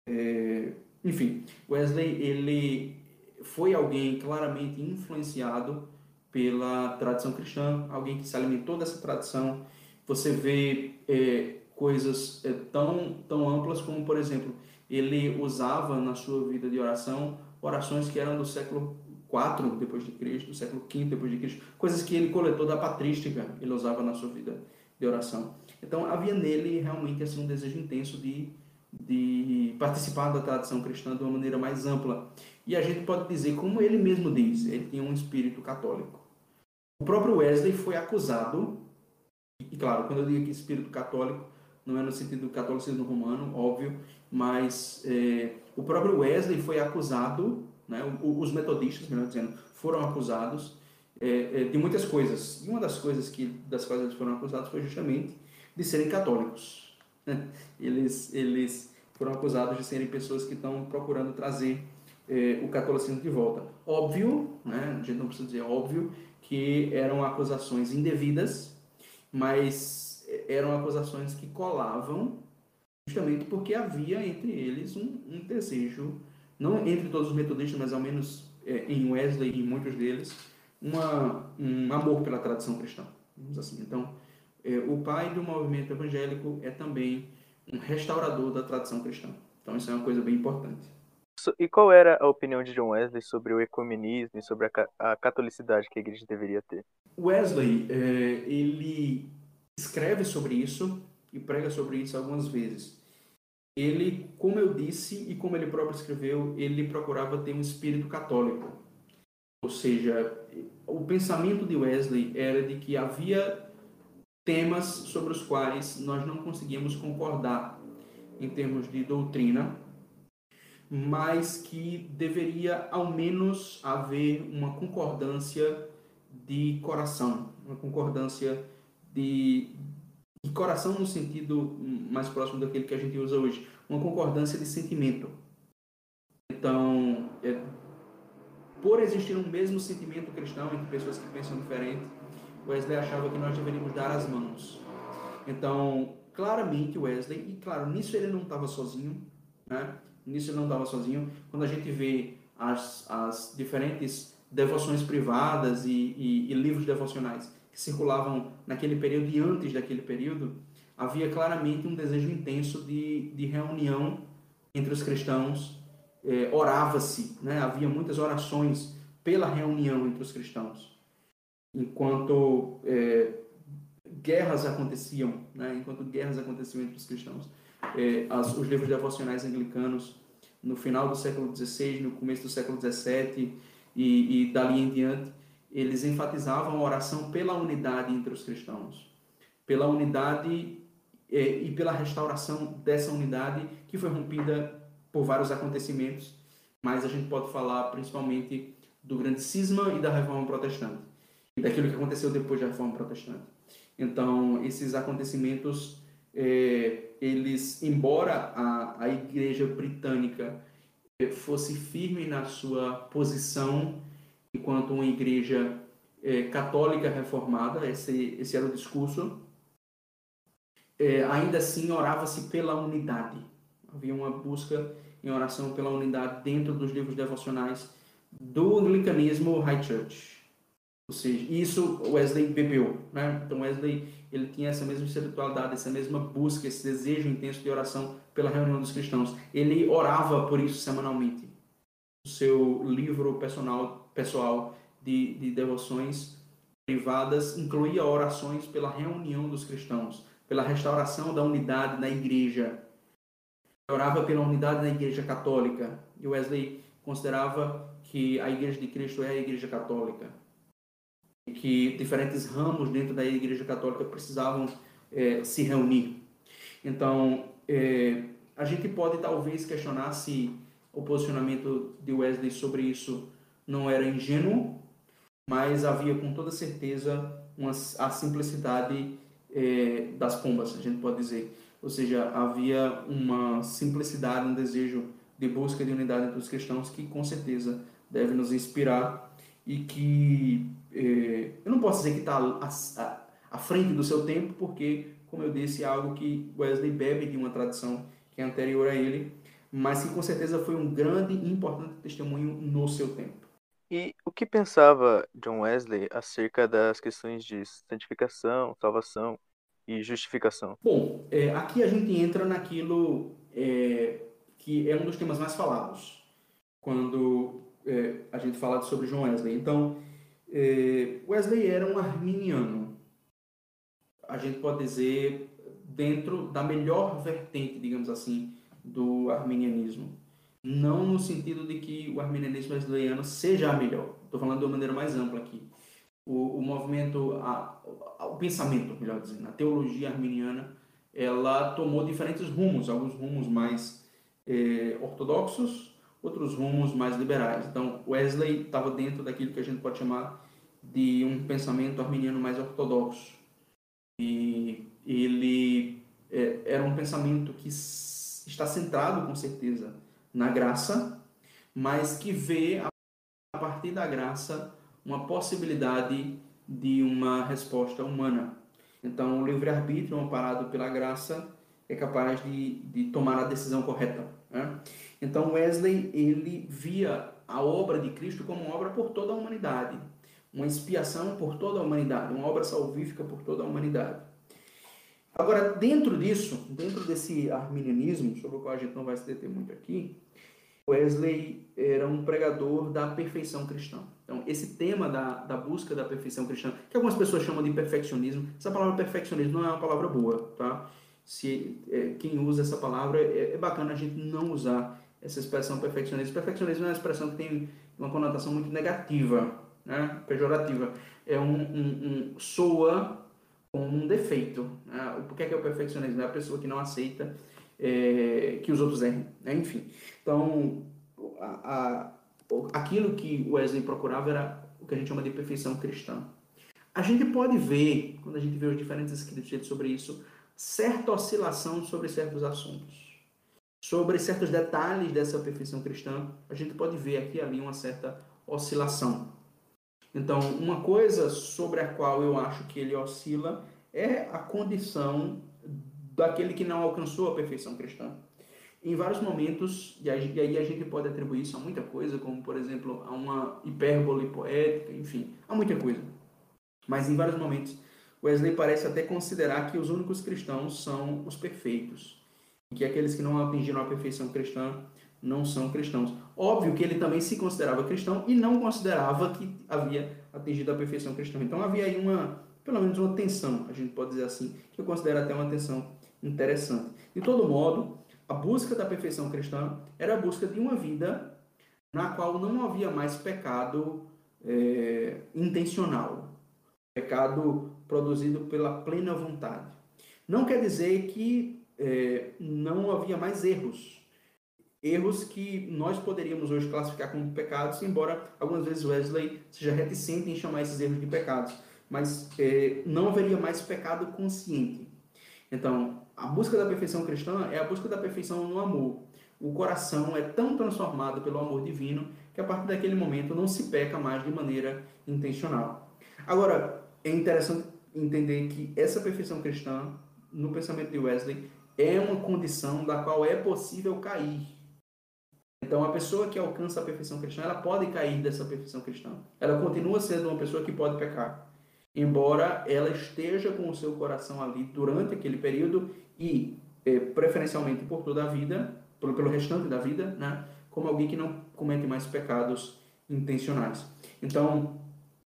enfim, Wesley ele foi alguém claramente influenciado pela tradição cristã, alguém que se alimentou dessa tradição. Você vê coisas tão amplas como, por exemplo, ele usava na sua vida de oração orações que eram do século IV depois de Cristo, do século V depois de Cristo, coisas que ele coletou da patrística, ele usava na sua vida de oração. Então havia nele realmente assim um desejo intenso de participar da tradição cristã de uma maneira mais ampla. E a gente pode dizer, como ele mesmo diz, ele tinha um espírito católico. O próprio Wesley foi acusado, e claro, quando eu digo aqui espírito católico, não é no sentido do catolicismo romano, óbvio, mas o próprio Wesley foi acusado, né, os metodistas, melhor dizendo, foram acusados de muitas coisas. E uma das coisas das quais eles foram acusados foi justamente de serem católicos. Eles foram acusados de serem pessoas que estão procurando trazer o catolicismo de volta. Óbvio, né, a gente não precisa dizer óbvio, que eram acusações indevidas, mas eram acusações que colavam justamente porque havia entre eles um desejo, não entre todos os metodistas, mas ao menos em Wesley e em muitos deles, um amor pela tradição cristã, vamos assim. Então, o pai do movimento evangélico é também um restaurador da tradição cristã. Então, isso é uma coisa bem importante. E qual era a opinião de John Wesley sobre o ecumenismo e sobre a catolicidade que a igreja deveria ter? Wesley, ele escreve sobre isso e prega sobre isso algumas vezes. Ele, como eu disse e como ele próprio escreveu, ele procurava ter um espírito católico. Ou seja, o pensamento de Wesley era de que havia temas sobre os quais nós não conseguíamos concordar em termos de doutrina, mas que deveria ao menos haver uma concordância de coração, uma concordância de coração no sentido mais próximo daquele que a gente usa hoje, uma concordância de sentimento. Então, por existir um mesmo sentimento cristão entre pessoas que pensam diferente, Wesley achava que nós deveríamos dar as mãos. Então, claramente Wesley, e claro, nisso ele não estava sozinho, né? Nisso ele não estava sozinho. Quando a gente vê as diferentes devoções privadas e livros devocionais que que circulavam naquele período e antes daquele período, havia claramente um desejo intenso de reunião entre os cristãos. Orava-se, né? Havia muitas orações pela reunião entre os cristãos. Enquanto guerras aconteciam, né? Enquanto guerras aconteciam entre os cristãos, os livros devocionais anglicanos, no final do século XVI, no começo do século XVII e dali em diante, eles enfatizavam a oração pela unidade entre os cristãos, pela unidade e pela restauração dessa unidade que foi rompida por vários acontecimentos, mas a gente pode falar principalmente do grande cisma e da Reforma Protestante, e daquilo que aconteceu depois da Reforma Protestante. Então, esses acontecimentos, eles, embora a Igreja Britânica fosse firme na sua posição enquanto uma igreja católica reformada, esse era o discurso, ainda assim orava-se pela unidade. Havia uma busca em oração pela unidade dentro dos livros devocionais do anglicanismo High Church. Ou seja, isso Wesley bebeu, né? Então Wesley, ele tinha essa mesma espiritualidade, essa mesma busca, esse desejo intenso de oração pela reunião dos cristãos. Ele orava por isso semanalmente. O seu livro pessoal de devoções privadas incluía orações pela reunião dos cristãos, pela restauração da unidade na igreja. Orava pela unidade na igreja católica. E Wesley considerava que a igreja de Cristo é a igreja católica. E que diferentes ramos dentro da igreja católica precisavam se reunir. Então, a gente pode talvez questionar se o posicionamento de Wesley sobre isso não era ingênuo, mas havia com toda certeza a simplicidade das pombas, a gente pode dizer. Ou seja, havia uma simplicidade, um desejo de busca de unidade entre os cristãos que com certeza deve nos inspirar e que eu não posso dizer que está à frente do seu tempo, porque, como eu disse, é algo que Wesley bebe de uma tradição que é anterior a ele, mas que com certeza foi um grande e importante testemunho no seu tempo. E o que pensava John Wesley acerca das questões de santificação, salvação e justificação? Bom, aqui a gente entra naquilo que é um dos temas mais falados quando a gente fala sobre John Wesley. Então, Wesley era um arminiano. A gente pode dizer dentro da melhor vertente, digamos assim, do arminianismo. Não no sentido de que o arminianismo wesleyano seja a melhor. Estou falando de uma maneira mais ampla aqui. O movimento, o pensamento, melhor dizendo, a teologia arminiana, ela tomou diferentes rumos, alguns rumos mais ortodoxos, outros rumos mais liberais. Então, Wesley estava dentro daquilo que a gente pode chamar de um pensamento arminiano mais ortodoxo. E ele era um pensamento que está centrado, com certeza, na graça, mas que vê, a partir da graça, uma possibilidade de uma resposta humana. Então, o livre-arbítrio, amparado pela graça, é capaz de tomar a decisão correta, né? Então, Wesley, ele via a obra de Cristo como uma obra por toda a humanidade, uma expiação por toda a humanidade, uma obra salvífica por toda a humanidade. Agora, dentro disso, dentro desse arminianismo, sobre o qual a gente não vai se deter muito aqui, Wesley era um pregador da perfeição cristã. Então, esse tema da busca da perfeição cristã, que algumas pessoas chamam de perfeccionismo, essa palavra perfeccionismo não é uma palavra boa, tá? Quem usa essa palavra, é bacana a gente não usar essa expressão perfeccionismo. Perfeccionismo é uma expressão que tem uma conotação muito negativa, né? Pejorativa. Soa como um defeito, né? Por que é o perfeccionismo? É a pessoa que não aceita que os outros errem, né? Enfim. Então, aquilo que Wesley procurava era o que a gente chama de perfeição cristã. A gente pode ver, quando a gente vê os diferentes escritos sobre isso, certa oscilação sobre certos assuntos. Sobre certos detalhes dessa perfeição cristã, a gente pode ver aqui e ali uma certa oscilação. Então, uma coisa sobre a qual eu acho que ele oscila é a condição daquele que não alcançou a perfeição cristã. Em vários momentos, e aí a gente pode atribuir isso a muita coisa, como, por exemplo, a uma hipérbole poética, enfim, a muita coisa. Mas em vários momentos, Wesley parece até considerar que os únicos cristãos são os perfeitos, e que aqueles que não atingiram a perfeição cristã não são cristãos. Óbvio que ele também se considerava cristão e não considerava que havia atingido a perfeição cristã. Então havia aí pelo menos uma tensão, a gente pode dizer assim, que eu considero até uma tensão interessante. De todo modo, a busca da perfeição cristã era a busca de uma vida na qual não havia mais pecado intencional, pecado produzido pela plena vontade. Não quer dizer que não havia mais erros que nós poderíamos hoje classificar como pecados, embora algumas vezes Wesley seja reticente em chamar esses erros de pecados, mas não haveria mais pecado consciente. Então, a busca da perfeição cristã é a busca da perfeição no amor. O coração é tão transformado pelo amor divino que a partir daquele momento não se peca mais de maneira intencional. Agora, é interessante entender que essa perfeição cristã, no pensamento de Wesley, é uma condição da qual é possível cair. Então, a pessoa que alcança a perfeição cristã, ela pode cair dessa perfeição cristã. Ela continua sendo uma pessoa que pode pecar, embora ela esteja com o seu coração ali durante aquele período e, preferencialmente por toda a vida, pelo restante da vida, né, como alguém que não comete mais pecados intencionais. Então,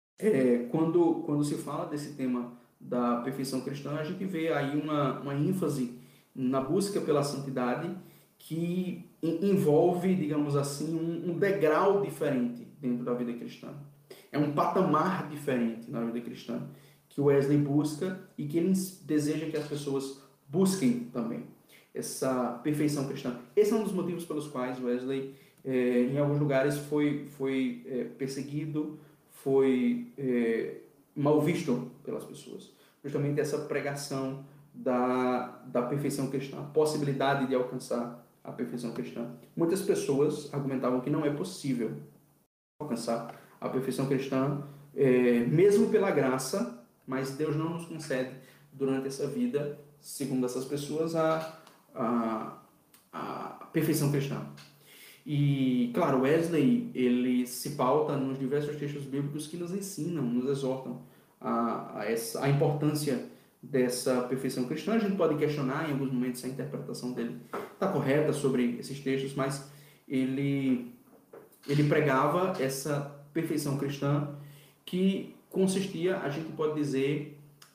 quando se fala desse tema da perfeição cristã, a gente vê aí uma ênfase na busca pela santidade que envolve, digamos assim, um degrau diferente dentro da vida cristã. É um patamar diferente na vida cristã que Wesley busca e que ele deseja que as pessoas busquem também essa perfeição cristã. Esse é um dos motivos pelos quais Wesley, em alguns lugares, foi perseguido, foi mal visto pelas pessoas. Justamente essa pregação da perfeição cristã, a possibilidade de alcançar a perfeição cristã. Muitas pessoas argumentavam que não é possível alcançar a perfeição cristã, mesmo pela graça, mas Deus não nos concede durante essa vida, segundo essas pessoas, a perfeição cristã. E, claro, Wesley, ele se pauta nos diversos textos bíblicos que nos ensinam, nos exortam a importância dessa perfeição cristã. A gente pode questionar em alguns momentos se a interpretação dele está correta sobre esses textos, mas ele pregava essa perfeição cristã que consistia, a gente pode dizer,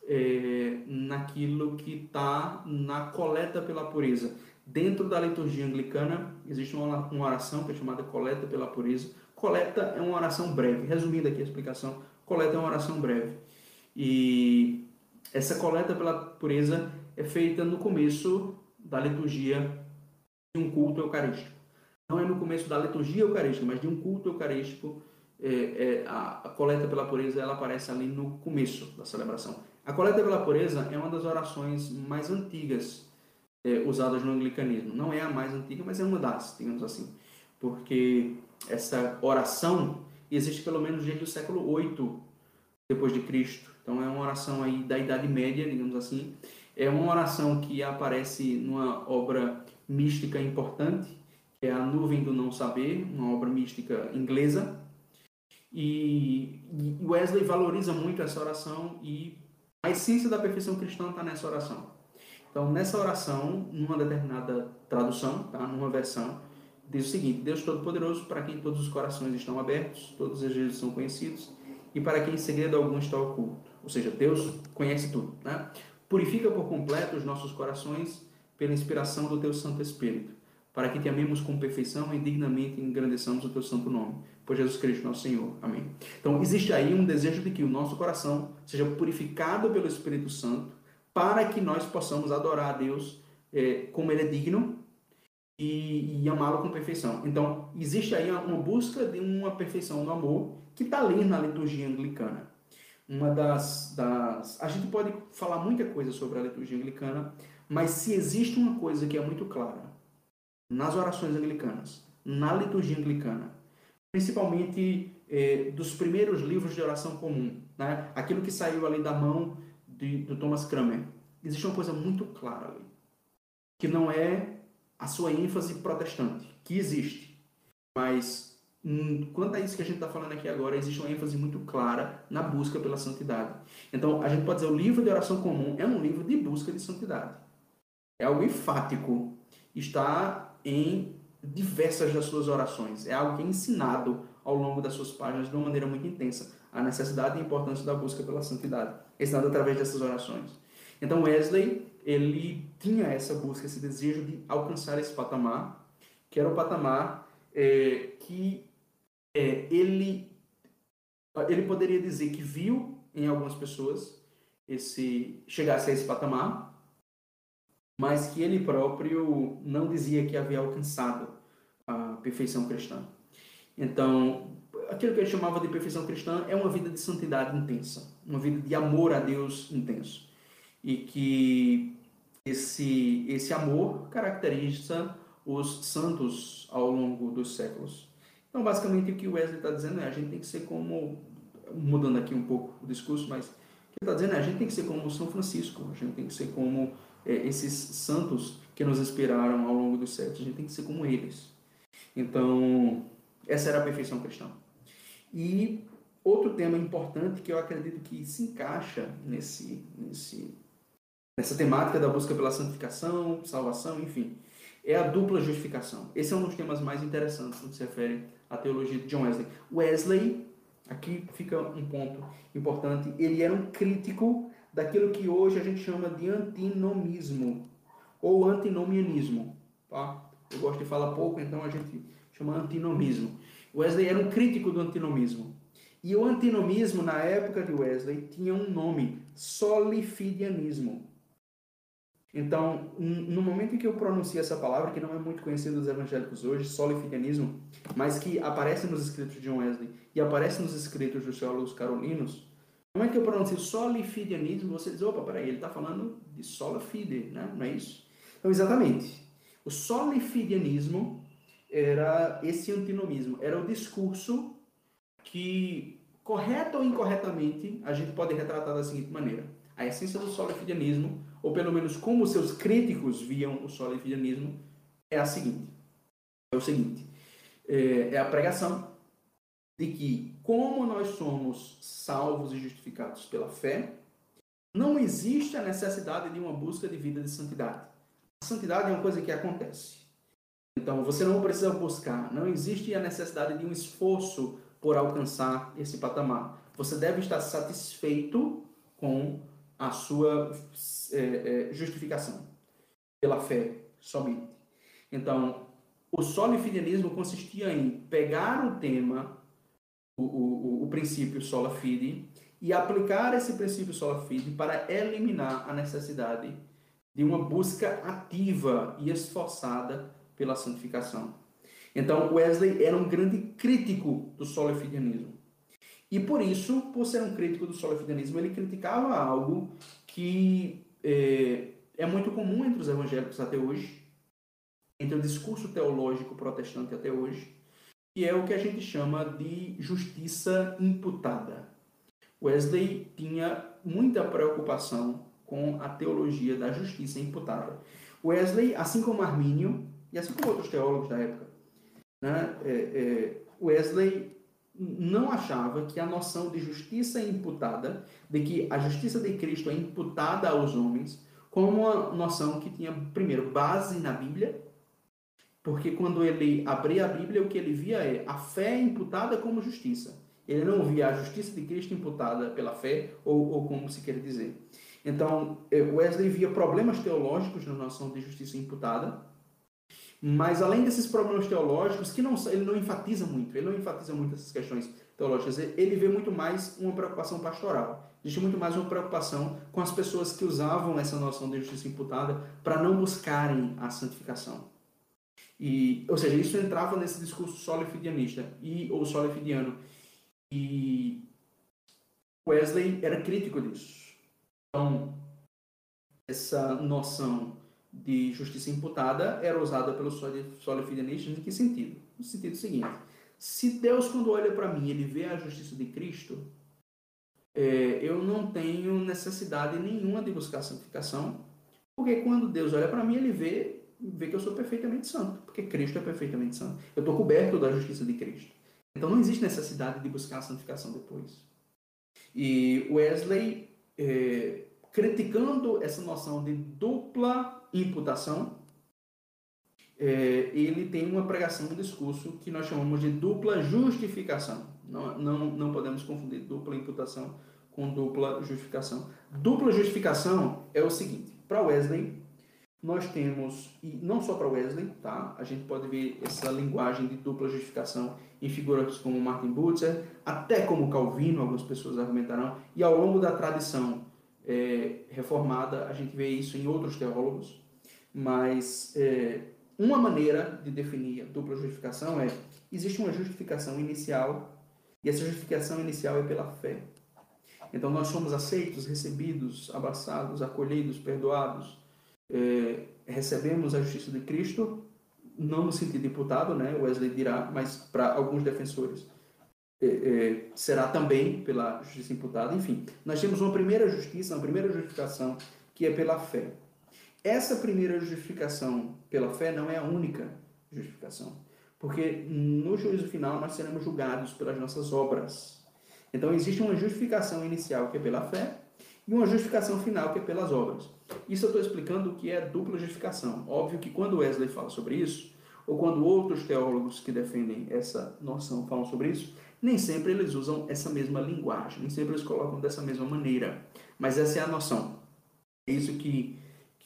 naquilo que está na coleta pela pureza. Dentro da liturgia anglicana existe uma oração que é chamada coleta pela pureza. Coleta é uma oração breve. Resumindo aqui a explicação, coleta é uma oração breve. E essa coleta pela pureza é feita no começo da liturgia de um culto eucarístico. Não é no começo da liturgia eucarística, mas de um culto eucarístico. A coleta pela pureza ela aparece ali no começo da celebração. A coleta pela pureza é uma das orações mais antigas usadas no anglicanismo. Não é a mais antiga, mas é uma das, digamos assim. Porque essa oração existe pelo menos desde o século 8 depois de Cristo. Então é uma oração aí da Idade Média, digamos assim. É uma oração que aparece numa obra mística importante, que é A Nuvem do Não Saber, uma obra mística inglesa. E Wesley valoriza muito essa oração e a essência da perfeição cristã está nessa oração. Então, nessa oração, numa determinada tradução, tá? Numa versão, diz o seguinte: Deus Todo-Poderoso, para quem todos os corações estão abertos, todos os desejos são conhecidos, e para quem em segredo algum está oculto. Ou seja, Deus conhece tudo. Né? Purifica por completo os nossos corações pela inspiração do Teu Santo Espírito, para que te amemos com perfeição e dignamente engrandeçamos o Teu santo nome. Por Jesus Cristo, nosso Senhor. Amém. Então, existe aí um desejo de que o nosso coração seja purificado pelo Espírito Santo, para que nós possamos adorar a Deus como Ele é digno e amá-lo com perfeição. Então, existe aí uma busca de uma perfeição no amor que está ali na liturgia anglicana. A gente pode falar muita coisa sobre a liturgia anglicana, mas se existe uma coisa que é muito clara nas orações anglicanas, na liturgia anglicana, principalmente dos primeiros livros de oração comum, né? Aquilo que saiu ali da mão do Thomas Cranmer, existe uma coisa muito clara ali, que não é a sua ênfase protestante, que existe, mas quanto a isso que a gente está falando aqui agora, existe uma ênfase muito clara na busca pela santidade. Então, a gente pode dizer, o livro de oração comum é um livro de busca de santidade. É algo enfático. Está em diversas das suas orações. É algo que é ensinado ao longo das suas páginas de uma maneira muito intensa. A necessidade e a importância da busca pela santidade. É ensinado através dessas orações. Então, Wesley, ele tinha essa busca, esse desejo de alcançar esse patamar, que era o patamar que ele poderia dizer que viu em algumas pessoas chegasse a esse patamar, mas que ele próprio não dizia que havia alcançado a perfeição cristã. Então, aquilo que ele chamava de perfeição cristã é uma vida de santidade intensa, uma vida de amor a Deus intenso. E que esse amor caracteriza os santos ao longo dos séculos. Então, basicamente, o que o Wesley está dizendo é a gente tem que ser como, mudando aqui um pouco o discurso, mas o que ele está dizendo é a gente tem que ser como São Francisco, a gente tem que ser como esses santos que nos inspiraram ao longo dos séculos, a gente tem que ser como eles. Então, essa era a perfeição cristã. E outro tema importante que eu acredito que se encaixa nessa temática da busca pela santificação, salvação, enfim, é a dupla justificação. Esse é um dos temas mais interessantes no que se refere à teologia de John Wesley. Wesley, aqui fica um ponto importante, ele era um crítico daquilo que hoje a gente chama de antinomismo ou antinomianismo. Tá? Eu gosto de falar pouco, então a gente chama antinomismo. Wesley era um crítico do antinomismo. E o antinomismo, na época de Wesley, tinha um nome, solifidianismo. Então, no momento em que eu pronuncio essa palavra, que não é muito conhecida dos evangélicos hoje, solifidianismo, mas que aparece nos escritos de John Wesley e aparece nos escritos dos teólogos carolinos, no momento que eu pronuncio solifidianismo, você diz, opa, peraí, ele está falando de sola fide, né? Não é isso? Então, exatamente. O solifidianismo era esse antinomismo, era o discurso que, correto ou incorretamente, a gente pode retratar da seguinte maneira. A essência do solifidianismo, ou pelo menos como seus críticos viam o solifidianismo, é o seguinte, é a pregação de que, como nós somos salvos e justificados pela fé, não existe a necessidade de uma busca de vida de santidade. A santidade é uma coisa que acontece. Então, você não precisa buscar, não existe a necessidade de um esforço por alcançar esse patamar. Você deve estar satisfeito com a sua justificação pela fé somente. Então, o solifidianismo consistia em pegar o tema, o princípio sola fide, e aplicar esse princípio sola fide para eliminar a necessidade de uma busca ativa e esforçada pela santificação. Então, Wesley era um grande crítico do solifidianismo. E por isso, por ser um crítico do solifidianismo, ele criticava algo que é muito comum entre os evangélicos até hoje, entre o discurso teológico protestante até hoje, que é o que a gente chama de justiça imputada. Wesley tinha muita preocupação com a teologia da justiça imputada. Wesley, assim como Armínio, e assim como outros teólogos da época, né, Wesley não achava que a noção de justiça imputada, de que a justiça de Cristo é imputada aos homens, como uma noção que tinha, primeiro, base na Bíblia, porque quando ele abria a Bíblia, o que ele via é a fé imputada como justiça. Ele não via a justiça de Cristo imputada pela fé, ou como se quer dizer. Então, Wesley via problemas teológicos na noção de justiça imputada, mas além desses problemas teológicos, que ele não enfatiza muito essas questões teológicas, ele vê muito mais uma preocupação pastoral. Existe muito mais uma preocupação com as pessoas que usavam essa noção de justiça imputada para não buscarem a santificação. Ou seja, isso entrava nesse discurso solifidianista, ou solifidiano. E Wesley era crítico disso. Então, essa noção de justiça imputada era usada pelos solifidianistas em que sentido? No sentido seguinte, se Deus, quando olha para mim, ele vê a justiça de Cristo, eu não tenho necessidade nenhuma de buscar santificação, porque quando Deus olha para mim, ele vê que eu sou perfeitamente santo, porque Cristo é perfeitamente santo. Eu estou coberto da justiça de Cristo. Então não existe necessidade de buscar a santificação depois. E Wesley, criticando essa noção de dupla imputação, ele tem uma pregação, um discurso que nós chamamos de dupla justificação. Não podemos confundir dupla imputação com dupla justificação. Dupla justificação é o seguinte: para Wesley, nós temos, e não só para Wesley, tá? A gente pode ver essa linguagem de dupla justificação em figuras como Martin Butzer, até como Calvino, algumas pessoas argumentarão, e ao longo da tradição reformada, a gente vê isso em outros teólogos, mas uma maneira de definir a dupla justificação existe uma justificação inicial, e essa justificação inicial é pela fé. Então nós somos aceitos, recebidos, abraçados, acolhidos, perdoados, recebemos a justiça de Cristo, não no sentido imputado, né? Wesley dirá, mas para alguns defensores será também pela justiça imputada. Enfim, nós temos uma primeira justiça, uma primeira justificação, que é pela fé. Essa primeira justificação pela fé não é a única justificação, porque no juízo final nós seremos julgados pelas nossas obras. Então existe uma justificação inicial que é pela fé e uma justificação final que é pelas obras. Isso eu estou explicando o que é dupla justificação. Óbvio que quando Wesley fala sobre isso, ou quando outros teólogos que defendem essa noção falam sobre isso, nem sempre eles usam essa mesma linguagem, nem sempre eles colocam dessa mesma maneira. Mas essa é a noção. É isso que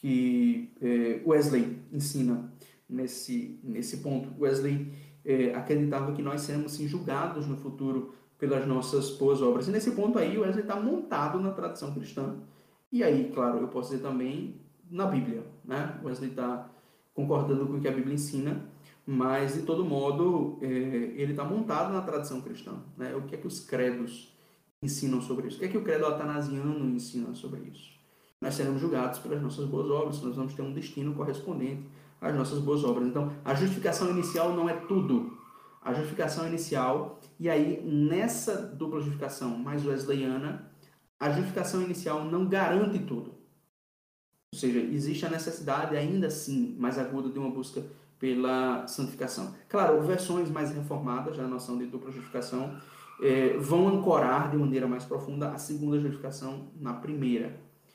Wesley ensina nesse ponto. Wesley acreditava que nós seremos sim, julgados no futuro pelas nossas boas obras. E nesse ponto aí, Wesley está montado na tradição cristã. E aí, claro, eu posso dizer também na Bíblia, né? Wesley está concordando com o que a Bíblia ensina, mas, de todo modo, ele está montado na tradição cristã, né? O que é que os credos ensinam sobre isso? O que é que o credo atanasiano ensina sobre isso? Nós seremos julgados pelas nossas boas obras, nós vamos ter um destino correspondente às nossas boas obras. Então, a justificação inicial não é tudo. A justificação inicial, e aí, nessa dupla justificação mais wesleyana, a justificação inicial não garante tudo. Ou seja, existe a necessidade, ainda assim, mais aguda de uma busca pela santificação. Claro, versões mais reformadas, já a noção de dupla justificação, vão ancorar de maneira mais profunda a segunda justificação na primeira.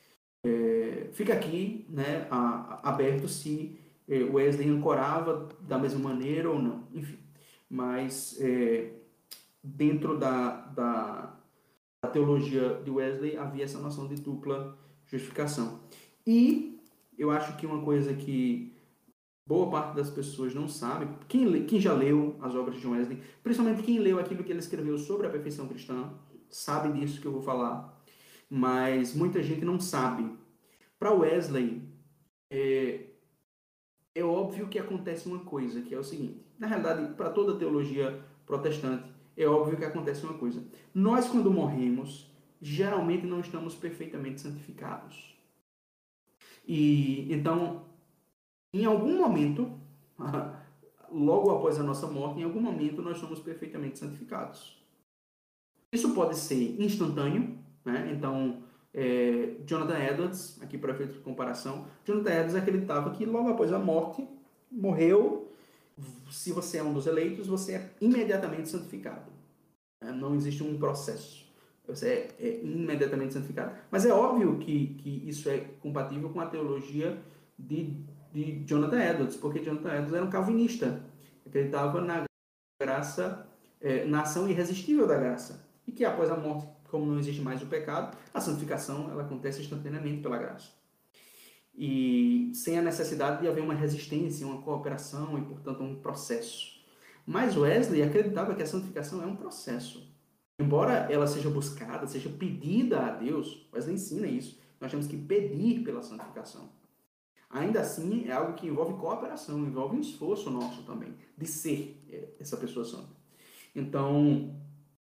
Fica aqui, né, aberto se Wesley ancorava da mesma maneira ou não. Enfim, mas dentro da teologia de Wesley havia essa noção de dupla justificação. E eu acho que uma coisa que boa parte das pessoas não sabe, quem já leu as obras de John Wesley, principalmente quem leu aquilo que ele escreveu sobre a perfeição cristã, sabe disso que eu vou falar, mas muita gente não sabe. Para Wesley, é óbvio que acontece uma coisa, que é o seguinte, na realidade, para toda a teologia protestante, é óbvio que acontece uma coisa. Nós, quando morremos, geralmente não estamos perfeitamente santificados. E então, em algum momento, logo após a nossa morte, em algum momento nós somos perfeitamente santificados. Isso pode ser instantâneo, né? Então, Jonathan Edwards, aqui para efeito de comparação, Jonathan Edwards acreditava que logo após a morte, morreu, se você é um dos eleitos, você é imediatamente santificado. Não existe um processo. Você é imediatamente santificado. Mas é óbvio que isso é compatível com a teologia de Jonathan Edwards, porque Jonathan Edwards era um calvinista. Acreditava na graça, na ação irresistível da graça. E que após a morte, como não existe mais o pecado, a santificação ela acontece instantaneamente pela graça. E sem a necessidade de haver uma resistência, uma cooperação e, portanto, um processo. Mas Wesley acreditava que a santificação é um processo. Embora ela seja buscada, seja pedida a Deus, Wesley ensina isso, nós temos que pedir pela santificação. Ainda assim, é algo que envolve cooperação, envolve um esforço nosso também, de ser essa pessoa santa. Então,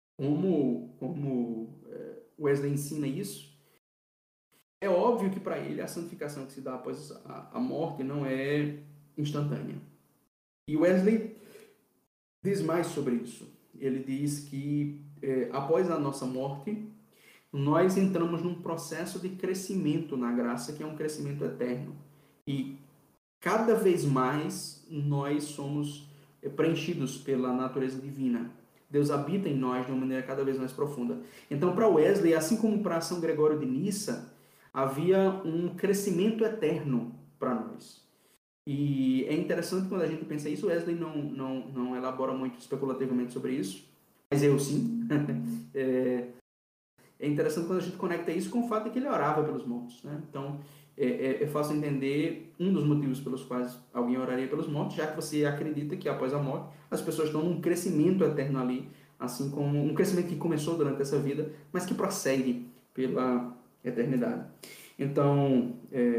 como Wesley ensina isso, é óbvio que para ele a santificação que se dá após a morte não é instantânea. E Wesley diz mais sobre isso. Ele diz que após a nossa morte, nós entramos num processo de crescimento na graça, que é um crescimento eterno. E cada vez mais nós somos preenchidos pela natureza divina. Deus habita em nós de uma maneira cada vez mais profunda. Então, para Wesley, assim como para São Gregório de Nissa, havia um crescimento eterno para nós. E é interessante quando a gente pensa isso. Wesley não elabora muito especulativamente sobre isso, mas eu sim. É interessante quando a gente conecta isso com o fato de que ele orava pelos mortos, né? Então, é fácil entender um dos motivos pelos quais alguém oraria pelos mortos, já que você acredita que após a morte as pessoas estão num crescimento eterno ali, assim como um crescimento que começou durante essa vida, mas que prossegue pela eternidade. Então,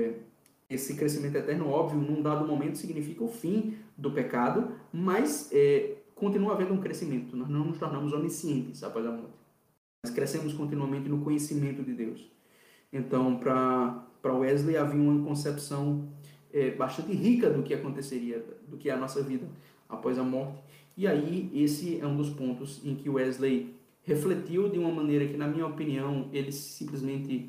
esse crescimento eterno, óbvio, num dado momento significa o fim do pecado, mas continua havendo um crescimento. Nós não nos tornamos oniscientes após a morte. Nós crescemos continuamente no conhecimento de Deus. Então, para Wesley havia uma concepção bastante rica do que aconteceria, do que é a nossa vida após a morte. E aí, esse é um dos pontos em que Wesley refletiu de uma maneira que, na minha opinião, ele simplesmente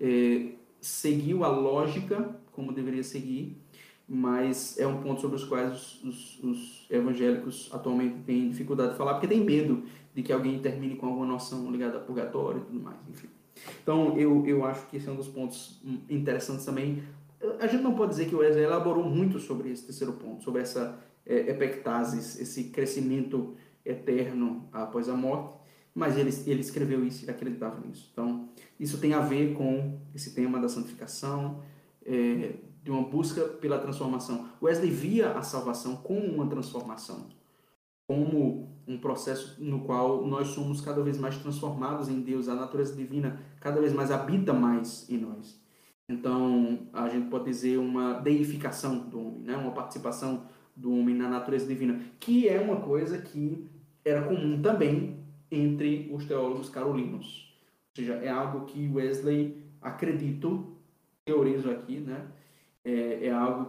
seguiu a lógica como deveria seguir, mas é um ponto sobre os quais os evangélicos atualmente têm dificuldade de falar, porque tem medo de que alguém termine com alguma noção ligada a purgatório e tudo mais, enfim. Então, eu acho que esse é um dos pontos interessantes também. A gente não pode dizer que o Wesley elaborou muito sobre esse terceiro ponto, sobre essa epectasis, esse crescimento eterno após a morte, mas ele escreveu isso e acreditava nisso. Então, isso tem a ver com esse tema da santificação, de uma busca pela transformação. Wesley via a salvação como uma transformação, como um processo no qual nós somos cada vez mais transformados em Deus, a natureza divina cada vez mais habita mais em nós. Então, a gente pode dizer uma deificação do homem, né? Uma participação do homem na natureza divina, que é uma coisa que era comum também entre os teólogos carolinos. Ou seja, é algo que Wesley, acredito, teorizo aqui, né? É algo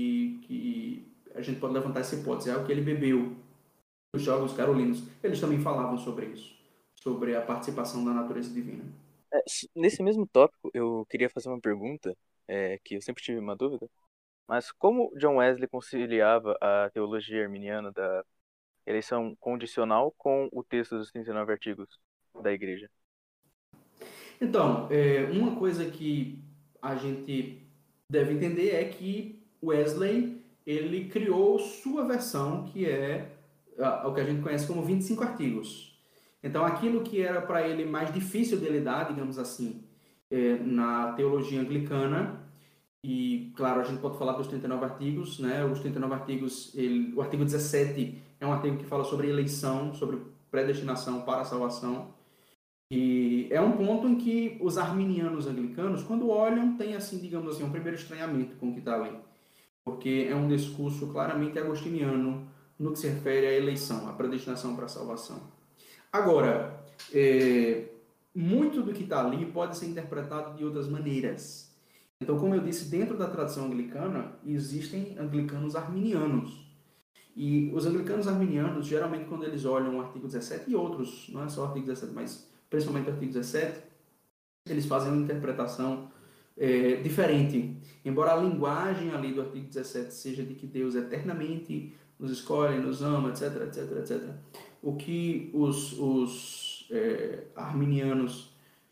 que a gente pode levantar essa hipótese, é algo que ele bebeu dos teólogos carolinos. Eles também falavam sobre isso, sobre a participação da natureza divina. Nesse mesmo tópico, eu queria fazer uma pergunta, que eu sempre tive uma dúvida, mas como John Wesley conciliava a teologia arminiana da eleição condicional com o texto dos 39 artigos da Igreja? Então, uma coisa que a gente deve entender é que Wesley ele criou sua versão, que é o que a gente conhece como 25 artigos. Então, aquilo que era para ele mais difícil de lidar, digamos assim, na teologia anglicana, e claro, a gente pode falar dos 39 artigos, né? Os 39 artigos, o artigo 17 é um artigo que fala sobre eleição, sobre predestinação para a salvação. E é um ponto em que os arminianos anglicanos, quando olham, têm assim, digamos assim, um primeiro estranhamento com o que está ali. Porque é um discurso claramente agostiniano no que se refere à eleição, à predestinação para a salvação. Agora, muito do que está ali pode ser interpretado de outras maneiras. Então, como eu disse, dentro da tradição anglicana, existem anglicanos arminianos. E os anglicanos arminianos, geralmente, quando eles olham o artigo 17 e outros, não é só o artigo 17, mas principalmente o artigo 17, eles fazem uma interpretação diferente. Embora a linguagem ali do artigo 17 seja de que Deus eternamente nos escolhe, nos ama, etc, etc, etc. O que os arminianos,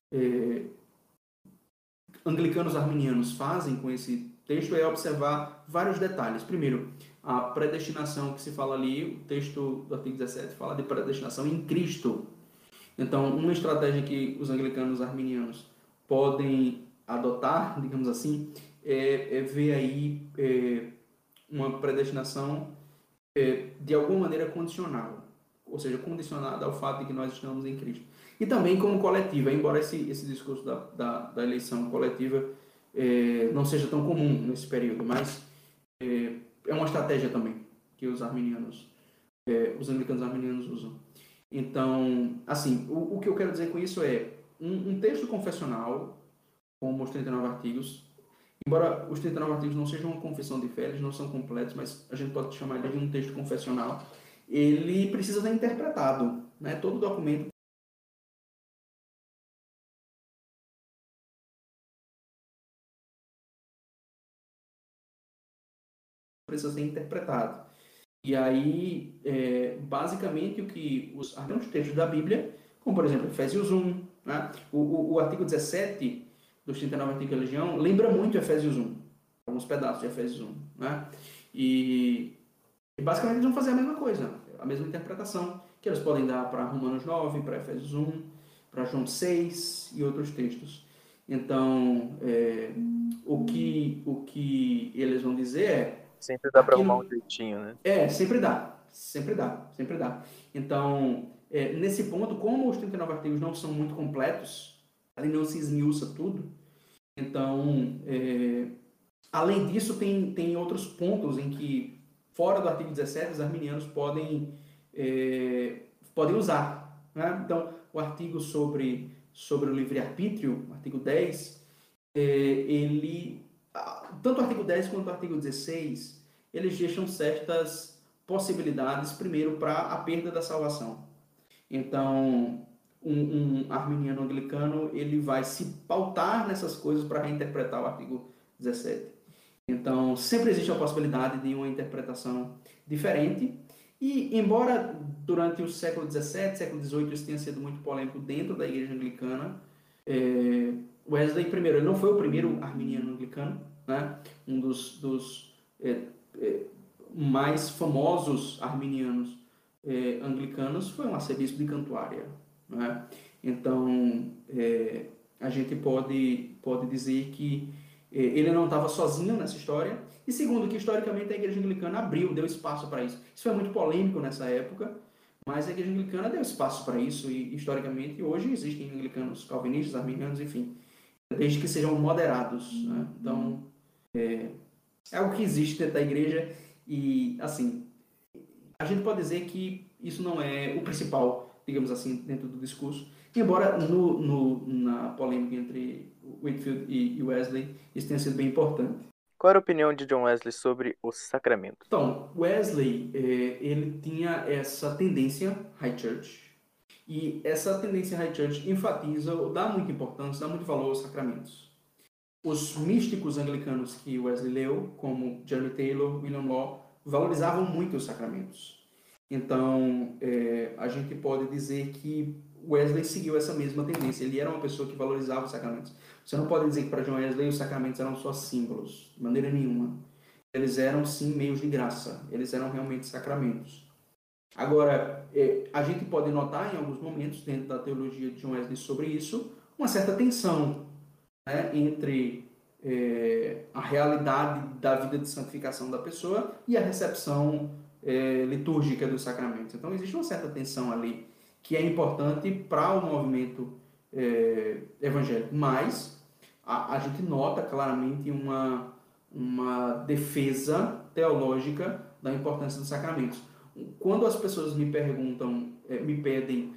anglicanos arminianos fazem com esse texto é observar vários detalhes. Primeiro, a predestinação que se fala ali, o texto do artigo 17 fala de predestinação em Cristo. Então, uma estratégia que os anglicanos arminianos podem adotar, digamos assim, é ver aí uma predestinação de alguma maneira condicional, ou seja, condicionada ao fato de que nós estamos em Cristo. E também como coletiva, embora esse discurso da eleição coletiva não seja tão comum nesse período, mas é uma estratégia também que os arminianos, os anglicanos arminianos usam. Então, assim, o que eu quero dizer com isso é um texto confessional, como os 39 artigos, embora os 39 artigos não sejam uma confissão de fé, eles não são completos, mas a gente pode chamar ele de um texto confessional, ele precisa ser interpretado, né? Todo documento precisa ser interpretado. E aí, basicamente, o que os textos da Bíblia, como por exemplo Efésios 1, né? O artigo 17 dos 39 artigos da religião lembra muito Efésios 1, alguns pedaços de Efésios 1. Né? E basicamente eles vão fazer a mesma coisa, a mesma interpretação que eles podem dar para Romanos 9, para Efésios 1, para João 6 e outros textos. Então, o que eles vão dizer é Sempre dá pra arrumar um aquilo. jeitinho, né? Sempre dá, sempre dá, sempre dá. Então, nesse ponto, como os 39 artigos não são muito completos, ali não se esmiuça tudo, então, além disso, tem outros pontos em que, fora do artigo 17, os arminianos podem usar. Né? Então, o artigo sobre o livre-arbítrio, artigo 10, tanto o artigo 10 quanto o artigo 16, eles deixam certas possibilidades, primeiro, para a perda da salvação. Então, um arminiano anglicano, ele vai se pautar nessas coisas para reinterpretar o artigo 17. Então, sempre existe a possibilidade de uma interpretação diferente. E, embora durante o século XVII, século XVIII, isso tenha sido muito polêmico dentro da igreja anglicana, Wesley, primeiro, ele não foi o primeiro arminiano anglicano, né? Um dos mais famosos arminianos anglicanos foi um arcebispo de Cantuária. Né? Então, a gente pode dizer que ele não estava sozinho nessa história, e segundo, que historicamente a igreja anglicana deu espaço para isso. Isso foi muito polêmico nessa época, mas a igreja anglicana deu espaço para isso, e historicamente hoje existem anglicanos calvinistas, arminianos, enfim, desde que sejam moderados. Né? Então, é algo que existe dentro da igreja, e assim, a gente pode dizer que isso não é o principal, digamos assim, dentro do discurso, embora na polêmica entre Whitefield e Wesley isso tenha sido bem importante. Qual era a opinião de John Wesley sobre os sacramentos? Então, Wesley, ele tinha essa tendência high church, e essa tendência high church enfatiza, dá muita importância, dá muito valor aos sacramentos. Os místicos anglicanos que Wesley leu, como Jeremy Taylor, William Law, valorizavam muito os sacramentos. Então, a gente pode dizer que Wesley seguiu essa mesma tendência. Ele era uma pessoa que valorizava os sacramentos. Você não pode dizer que para John Wesley os sacramentos eram só símbolos, de maneira nenhuma. Eles eram, sim, meios de graça. Eles eram realmente sacramentos. Agora, a gente pode notar em alguns momentos, dentro da teologia de John Wesley sobre isso, uma certa tensão, né, entre a realidade da vida de santificação da pessoa e a recepção litúrgica dos sacramentos. Então, existe uma certa tensão ali que é importante para o movimento evangélico, mas a gente nota claramente uma defesa teológica da importância dos sacramentos. Quando as pessoas me perguntam, me pedem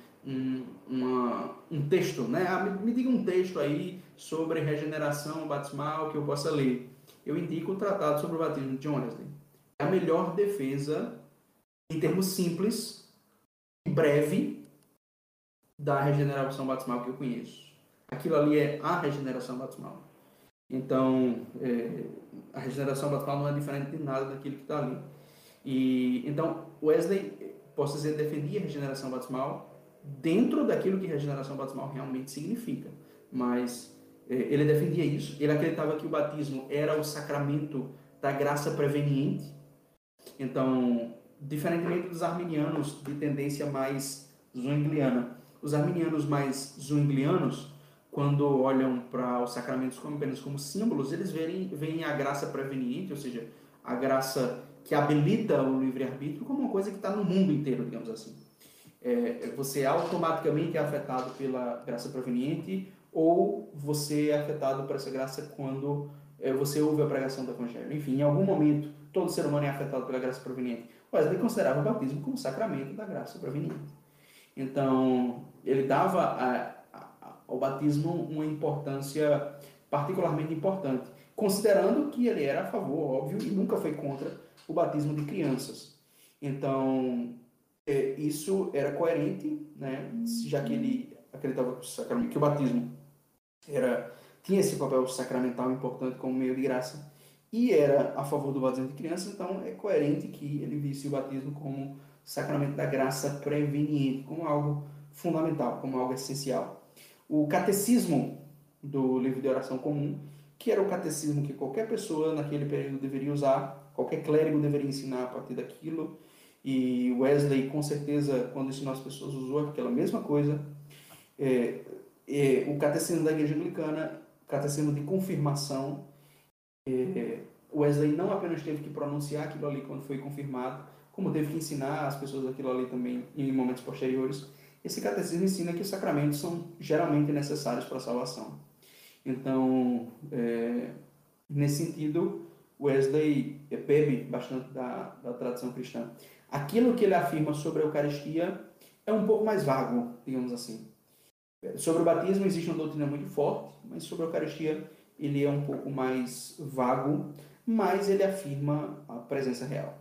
um texto, né? Me diga um texto aí sobre regeneração batismal que eu possa ler. Eu indico o Tratado sobre o Batismo de John Wesley. É a melhor defesa, em termos simples e breve, da regeneração batismal que eu conheço. Aquilo ali é a regeneração batismal. Então, a regeneração batismal não é diferente de nada daquilo que está ali. Então, Wesley, posso dizer, defendia a regeneração batismal dentro daquilo que regeneração batismal realmente significa. Mas ele defendia isso. Ele acreditava que o batismo era o sacramento da graça preveniente. Então, diferentemente dos arminianos de tendência mais zwingliana, os arminianos mais zwinglianos, quando olham para os sacramentos apenas como símbolos, eles veem a graça preveniente, ou seja, a graça que habilita o livre-arbítrio, como uma coisa que está no mundo inteiro, digamos assim. Você automaticamente é afetado pela graça proveniente, ou você é afetado por essa graça quando você ouve a pregação do Evangelho. Enfim, em algum momento, todo ser humano é afetado pela graça proveniente. Wesley considerava o batismo como sacramento da graça proveniente. Então, ele dava ao batismo uma importância particularmente importante, considerando que ele era a favor, óbvio, e nunca foi contra o batismo de crianças. Então, isso era coerente, né? Já que ele acreditava que o batismo tinha esse papel sacramental importante como meio de graça. e era a favor do batismo de crianças, então é coerente que ele visse o batismo como sacramento da graça preveniente, como algo fundamental, como algo essencial. O catecismo do livro de oração comum, que era o catecismo que qualquer pessoa naquele período deveria usar, qualquer clérigo deveria ensinar a partir daquilo, e Wesley, com certeza, quando ensinou as pessoas, usou aquela mesma coisa. O catecismo da Igreja Anglicana, catecismo de confirmação, Wesley não apenas teve que pronunciar aquilo ali quando foi confirmado, como teve que ensinar as pessoas aquilo ali também em momentos posteriores. Esse catecismo ensina que os sacramentos são geralmente necessários para a salvação. Então, nesse sentido, Wesley bebe bastante da tradição cristã. Aquilo que ele afirma sobre a Eucaristia é um pouco mais vago, digamos assim. Sobre o batismo existe uma doutrina muito forte, mas sobre a Eucaristia ele é um pouco mais vago, mas ele afirma a presença real.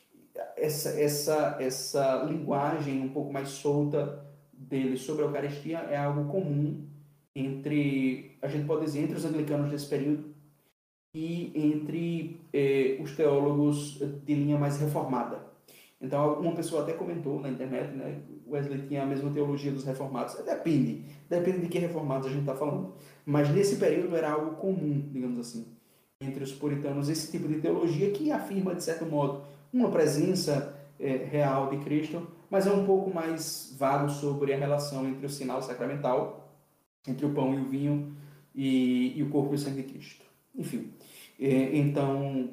Essa linguagem um pouco mais solta dele sobre a Eucaristia é algo comum entre, a gente pode dizer, entre os anglicanos desse período e entre os teólogos de linha mais reformada. Então, uma pessoa até comentou na internet, né? Wesley tinha a mesma teologia dos reformados. Depende de que reformados a gente está falando. Mas nesse período era algo comum, digamos assim, entre os puritanos, esse tipo de teologia que afirma, de certo modo, uma presença real de Cristo, mas é um pouco mais vago sobre a relação entre o sinal sacramental, entre o pão e o vinho e o corpo e o sangue de Cristo. Enfim, então,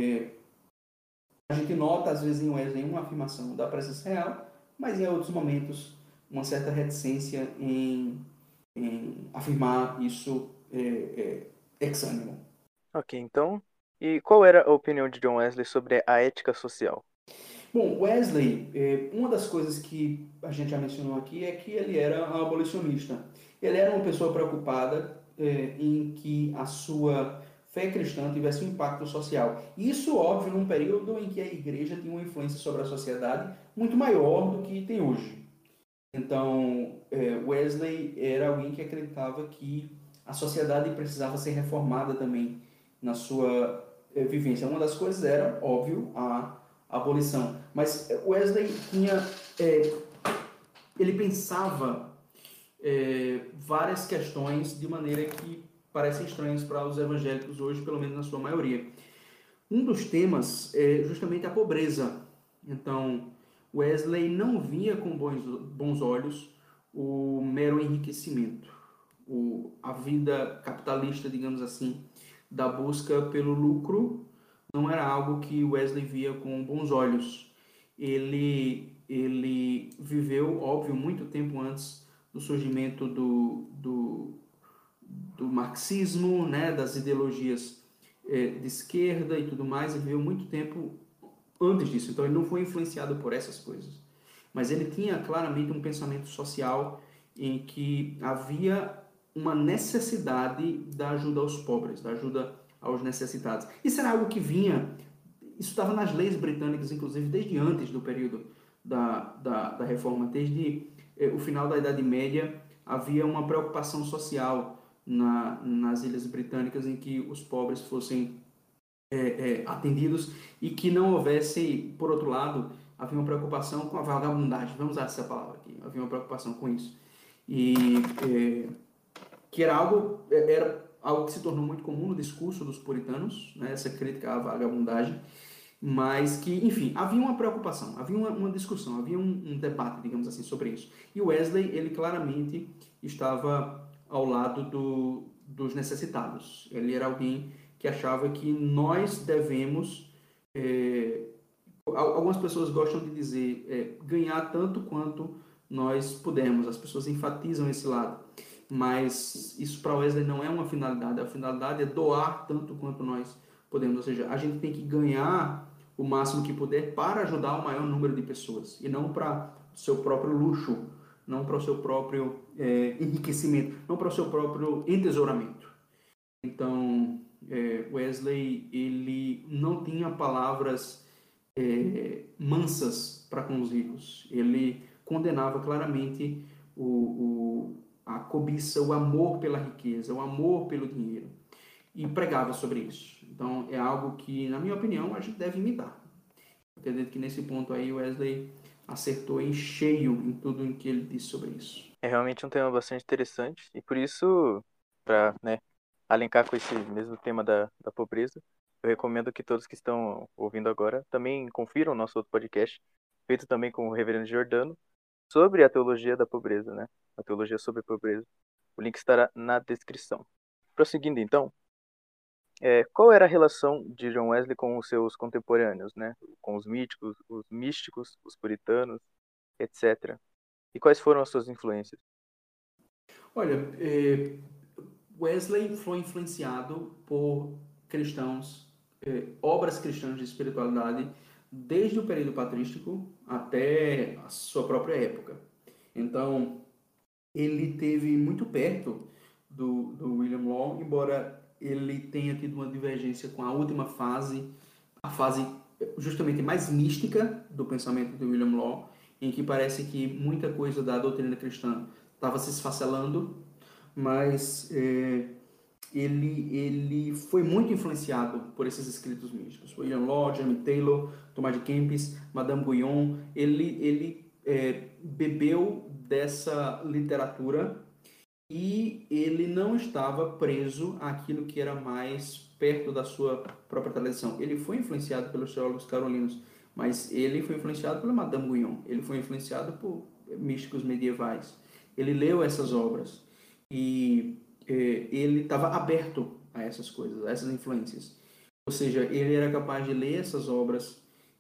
a gente nota, às vezes, em Wesley uma afirmação da presença real, mas em outros momentos uma certa reticência em afirmar isso ex ânimo. Ok, então. E qual era a opinião de John Wesley sobre a ética social? Bom, Wesley, uma das coisas que a gente já mencionou aqui é que ele era abolicionista. Ele era uma pessoa preocupada em que a sua fé cristã tivesse um impacto social. Isso, óbvio, num período em que a igreja tinha uma influência sobre a sociedade muito maior do que tem hoje. Então, Wesley era alguém que acreditava que a sociedade precisava ser reformada também na sua vivência. Uma das coisas era, óbvio, a abolição. Mas Wesley tinha, ele pensava várias questões de maneira que parecem estranhas para os evangélicos hoje, pelo menos na sua maioria. Um dos temas é justamente a pobreza. Então, Wesley não via com bons olhos o mero enriquecimento, a vida capitalista, digamos assim, da busca pelo lucro, não era algo que Wesley via com bons olhos. Ele viveu, óbvio, muito tempo antes do surgimento do marxismo, né, das ideologias de esquerda e tudo mais, ele viveu muito tempo antes disso, então ele não foi influenciado por essas coisas. Mas ele tinha claramente um pensamento social em que havia uma necessidade da ajuda aos pobres, da ajuda aos necessitados. Isso era algo que vinha, isso estava nas leis britânicas, inclusive, desde antes do período da reforma, desde o final da Idade Média, havia uma preocupação social nas Ilhas Britânicas em que os pobres fossem atendidos e que não houvesse, por outro lado, havia uma preocupação com a vagabundagem, vamos usar essa palavra aqui, havia uma preocupação com isso. E que era algo que se tornou muito comum no discurso dos puritanos, né, essa crítica à vagabundagem, mas que, enfim, havia uma preocupação, havia uma discussão, havia um debate, digamos assim, sobre isso. E Wesley, ele claramente estava ao lado dos necessitados. Ele era alguém que achava que nós devemos, algumas pessoas gostam de dizer, ganhar tanto quanto nós pudermos. As pessoas enfatizam esse lado. Mas isso para Wesley não é uma finalidade. A finalidade é doar tanto quanto nós podemos. Ou seja, a gente tem que ganhar o máximo que puder para ajudar o maior número de pessoas. E não para o seu próprio luxo, não para o seu próprio enriquecimento, não para o seu próprio entesouramento. Então, Wesley, ele não tinha palavras mansas para com os ricos. Ele condenava claramente a cobiça, o amor pela riqueza, o amor pelo dinheiro. e pregava sobre isso. Então, é algo que, na minha opinião, a gente deve imitar. Acredito que nesse ponto aí Wesley acertou em cheio em tudo o que ele disse sobre isso. É realmente um tema bastante interessante e por isso, para, né, alinhar com esse mesmo tema da pobreza, eu recomendo que todos que estão ouvindo agora também confiram o nosso outro podcast, feito também com o Reverendo Giordano, sobre a teologia da pobreza, né? A teologia sobre a pobreza. O link estará na descrição. Prosseguindo então, qual era a relação de John Wesley com os seus contemporâneos, né? Com os místicos, os puritanos, etc. E quais foram as suas influências? Olha, Wesley foi influenciado por cristãos, obras cristãs de espiritualidade, desde o período patrístico até a sua própria época. Então, ele teve muito perto do William Law, embora ele tenha tido uma divergência com a última fase, a fase justamente mais mística do pensamento de William Law, em que parece que muita coisa da doutrina cristã estava se esfacelando, mas ele foi muito influenciado por esses escritos místicos. William Law, Jeremy Taylor, Tomás de Kempis, Madame Guyon, ele bebeu dessa literatura e ele não estava preso àquilo que era mais perto da sua própria tradição. Ele foi influenciado pelos teólogos carolinos, mas ele foi influenciado pela Madame Guyon, ele foi influenciado por místicos medievais. Ele leu essas obras e ele estava aberto a essas coisas, a essas influências. Ou seja, ele era capaz de ler essas obras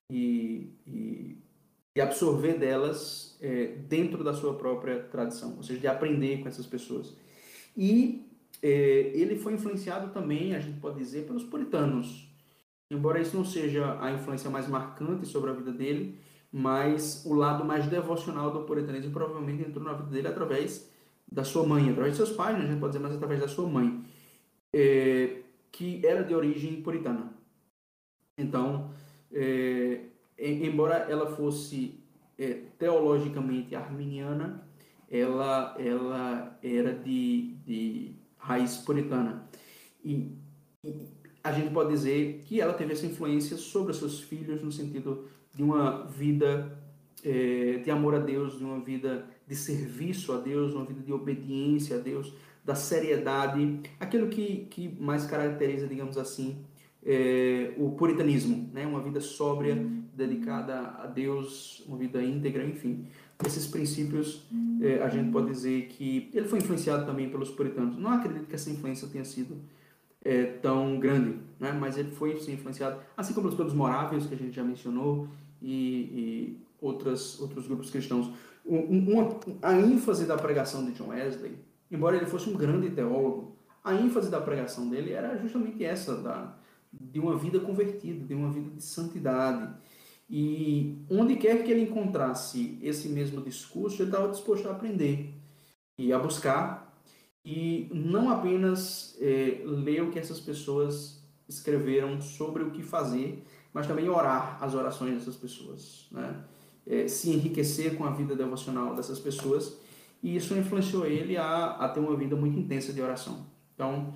e absorver delas dentro da sua própria tradição, ou seja, de aprender com essas pessoas. E ele foi influenciado também, a gente pode dizer, pelos puritanos. Embora isso não seja a influência mais marcante sobre a vida dele, mas o lado mais devocional do puritanismo provavelmente entrou na vida dele através da sua mãe, através de seus pais, né? A gente pode dizer, mas através da sua mãe, que era de origem puritana. Então, embora ela fosse teologicamente arminiana, ela era de raiz puritana. E, e a gente pode dizer que ela teve essa influência sobre os seus filhos no sentido de uma vida de amor a Deus, de uma vida de serviço a Deus, uma vida de obediência a Deus, da seriedade, aquilo que mais caracteriza, digamos assim, o puritanismo, né? Uma vida sóbria, dedicada a Deus, uma vida íntegra, enfim. Esses princípios, a gente pode dizer que ele foi influenciado também pelos puritanos. Não acredito que essa influência tenha sido tão grande, né? Mas ele foi sim, influenciado, assim como pelos moráveis, que a gente já mencionou, e outros grupos cristãos. A ênfase da pregação de John Wesley, embora ele fosse um grande teólogo, a ênfase da pregação dele era justamente essa, de uma vida convertida, de uma vida de santidade. E onde quer que ele encontrasse esse mesmo discurso, ele estava disposto a aprender e a buscar, e não apenas ler o que essas pessoas escreveram sobre o que fazer, mas também orar as orações dessas pessoas, né? Se enriquecer com a vida devocional dessas pessoas, e isso influenciou ele a ter uma vida muito intensa de oração. Então,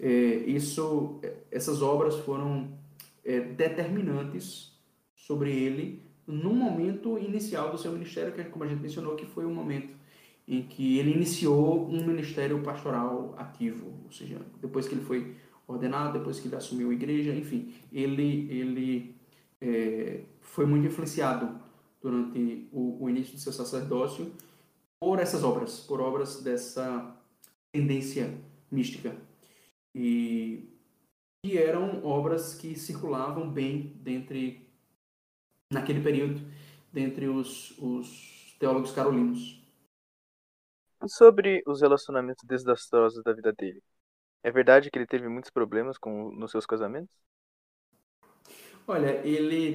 essas obras foram determinantes sobre ele no momento inicial do seu ministério, que, como a gente mencionou, que foi o momento em que ele iniciou um ministério pastoral ativo, ou seja, depois que ele foi ordenado, depois que ele assumiu a igreja, enfim, ele foi muito influenciado durante o início do seu sacerdócio por essas obras, por obras dessa tendência mística, e que eram obras que circulavam bem naquele período, dentre os teólogos carolinos. E sobre os relacionamentos desastrosos da vida dele? É verdade que ele teve muitos problemas nos seus casamentos? Olha,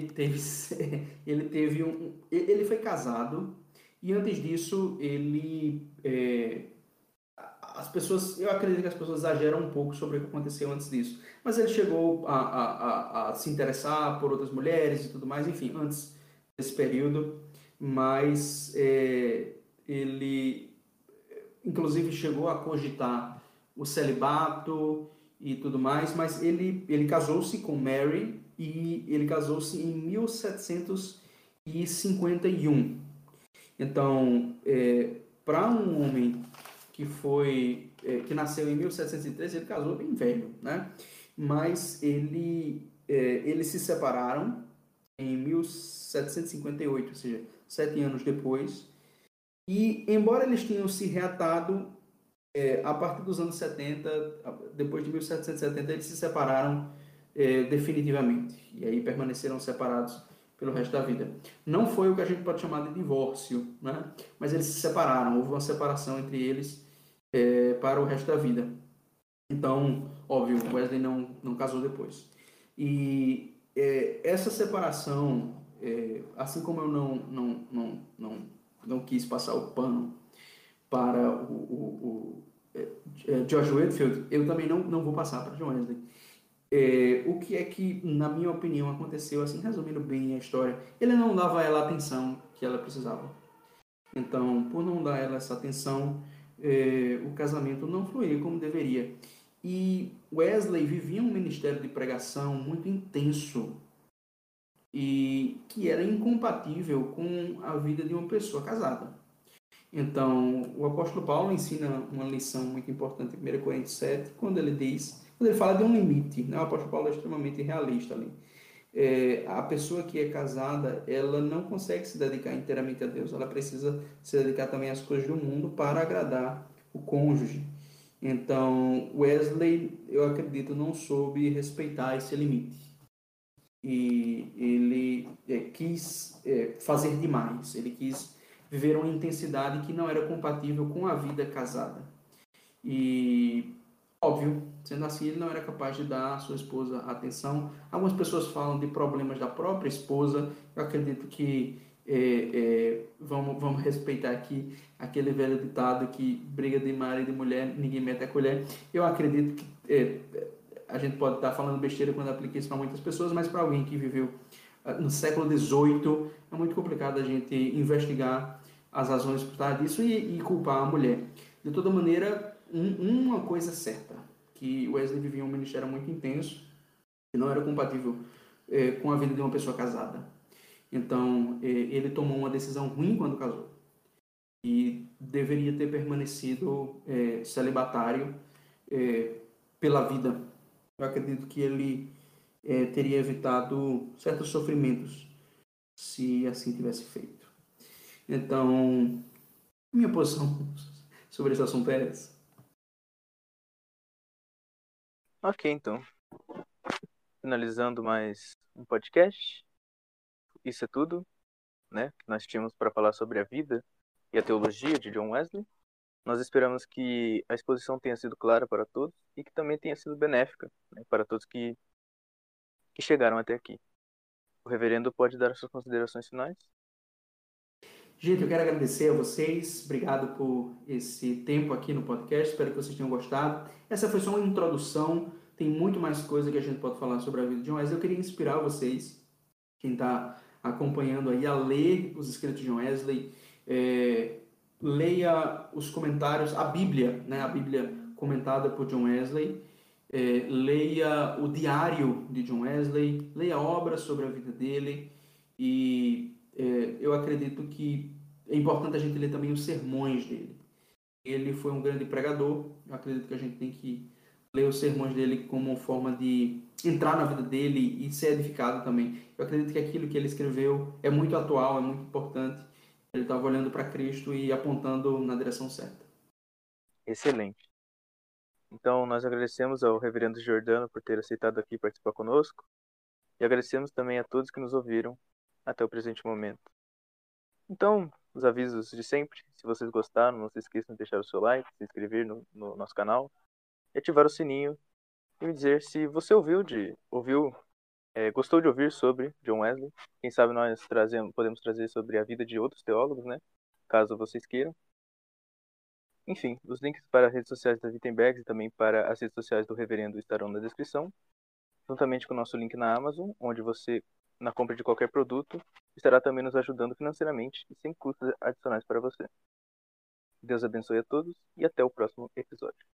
ele foi casado e antes disso as pessoas, eu acredito que as pessoas exageram um pouco sobre o que aconteceu antes disso, mas ele chegou a se interessar por outras mulheres e tudo mais, enfim, antes desse período, mas ele inclusive chegou a cogitar o celibato e tudo mais, mas ele casou-se com Mary e ele casou-se em 1751. Então, para um homem que nasceu em 1703, ele casou bem velho, né? Mas eles se separaram em 1758, ou seja, 7 anos depois. E, embora eles tenham se reatado a partir dos anos 70, depois de 1770, eles se separaram definitivamente. E aí permaneceram separados pelo resto da vida. Não foi o que a gente pode chamar de divórcio, né? Mas eles se separaram, houve uma separação entre eles para o resto da vida. Então, óbvio, Wesley não casou depois. E essa separação, assim como eu não quis passar o pano para George Whitefield, eu também não vou passar para John Wesley. O que é que, na minha opinião, aconteceu, assim, resumindo bem a história, ele não dava a ela a atenção que ela precisava. Então, por não dar a ela essa atenção, o casamento não fluía como deveria. E Wesley vivia um ministério de pregação muito intenso e que era incompatível com a vida de uma pessoa casada. Então, o apóstolo Paulo ensina uma lição muito importante em 1 Coríntios 7, quando ele fala de um limite, né? O apóstolo Paulo é extremamente realista ali. A pessoa que é casada, ela não consegue se dedicar inteiramente a Deus, ela precisa se dedicar também às coisas do mundo para agradar o cônjuge. Então, Wesley, eu acredito, não soube respeitar esse limite. E ele quis fazer demais, ele quis viver uma intensidade que não era compatível com a vida casada. E, óbvio, sendo assim, ele não era capaz de dar à sua esposa atenção. Algumas pessoas falam de problemas da própria esposa. Eu acredito que vamos respeitar aqui aquele velho ditado que briga de marido e mulher, ninguém mete a colher. Eu acredito que a gente pode estar falando besteira quando aplica isso para muitas pessoas, mas para alguém que viveu no século XVIII, é muito complicado a gente investigar as razões por trás disso e culpar a mulher. De toda maneira, uma coisa é certa, que Wesley vivia um ministério muito intenso, que não era compatível com a vida de uma pessoa casada. Então, ele tomou uma decisão ruim quando casou e deveria ter permanecido celibatário pela vida. Eu acredito que ele teria evitado certos sofrimentos se assim tivesse feito. Então, minha posição sobre esse assunto é essa. Ok, então. Finalizando mais um podcast. Isso é tudo, né? Que nós tínhamos para falar sobre a vida e a teologia de John Wesley. Nós esperamos que a exposição tenha sido clara para todos e que também tenha sido benéfica, né, para todos que chegaram até aqui. O reverendo pode dar as suas considerações finais. Gente, eu quero agradecer a vocês. Obrigado por esse tempo aqui no podcast. Espero que vocês tenham gostado. Essa foi só uma introdução. Tem muito mais coisa que a gente pode falar sobre a vida de John Wesley. Eu queria inspirar vocês, quem está acompanhando aí, a ler os escritos de John Wesley. Leia os comentários, a Bíblia, né? A Bíblia comentada por John Wesley. Leia o diário de John Wesley. Leia obras sobre a vida dele. E eu acredito que é importante a gente ler também os sermões dele. Ele foi um grande pregador. Eu acredito que a gente tem que ler os sermões dele como forma de entrar na vida dele e ser edificado também. Eu acredito que aquilo que ele escreveu é muito atual, é muito importante. Ele estava olhando para Cristo e apontando na direção certa. Excelente. Então, nós agradecemos ao reverendo Jordano por ter aceitado aqui participar conosco e agradecemos também a todos que nos ouviram até o presente momento. Então, os avisos de sempre. Se vocês gostaram, não se esqueçam de deixar o seu like, se inscrever no nosso canal e ativar o sininho e me dizer se você gostou de ouvir sobre John Wesley. Quem sabe nós podemos trazer sobre a vida de outros teólogos, né? Caso vocês queiram. Enfim, os links para as redes sociais da Wittenbergs e também para as redes sociais do Reverendo estarão na descrição, juntamente com o nosso link na Amazon, onde você, na compra de qualquer produto, estará também nos ajudando financeiramente e sem custos adicionais para você. Deus abençoe a todos e até o próximo episódio.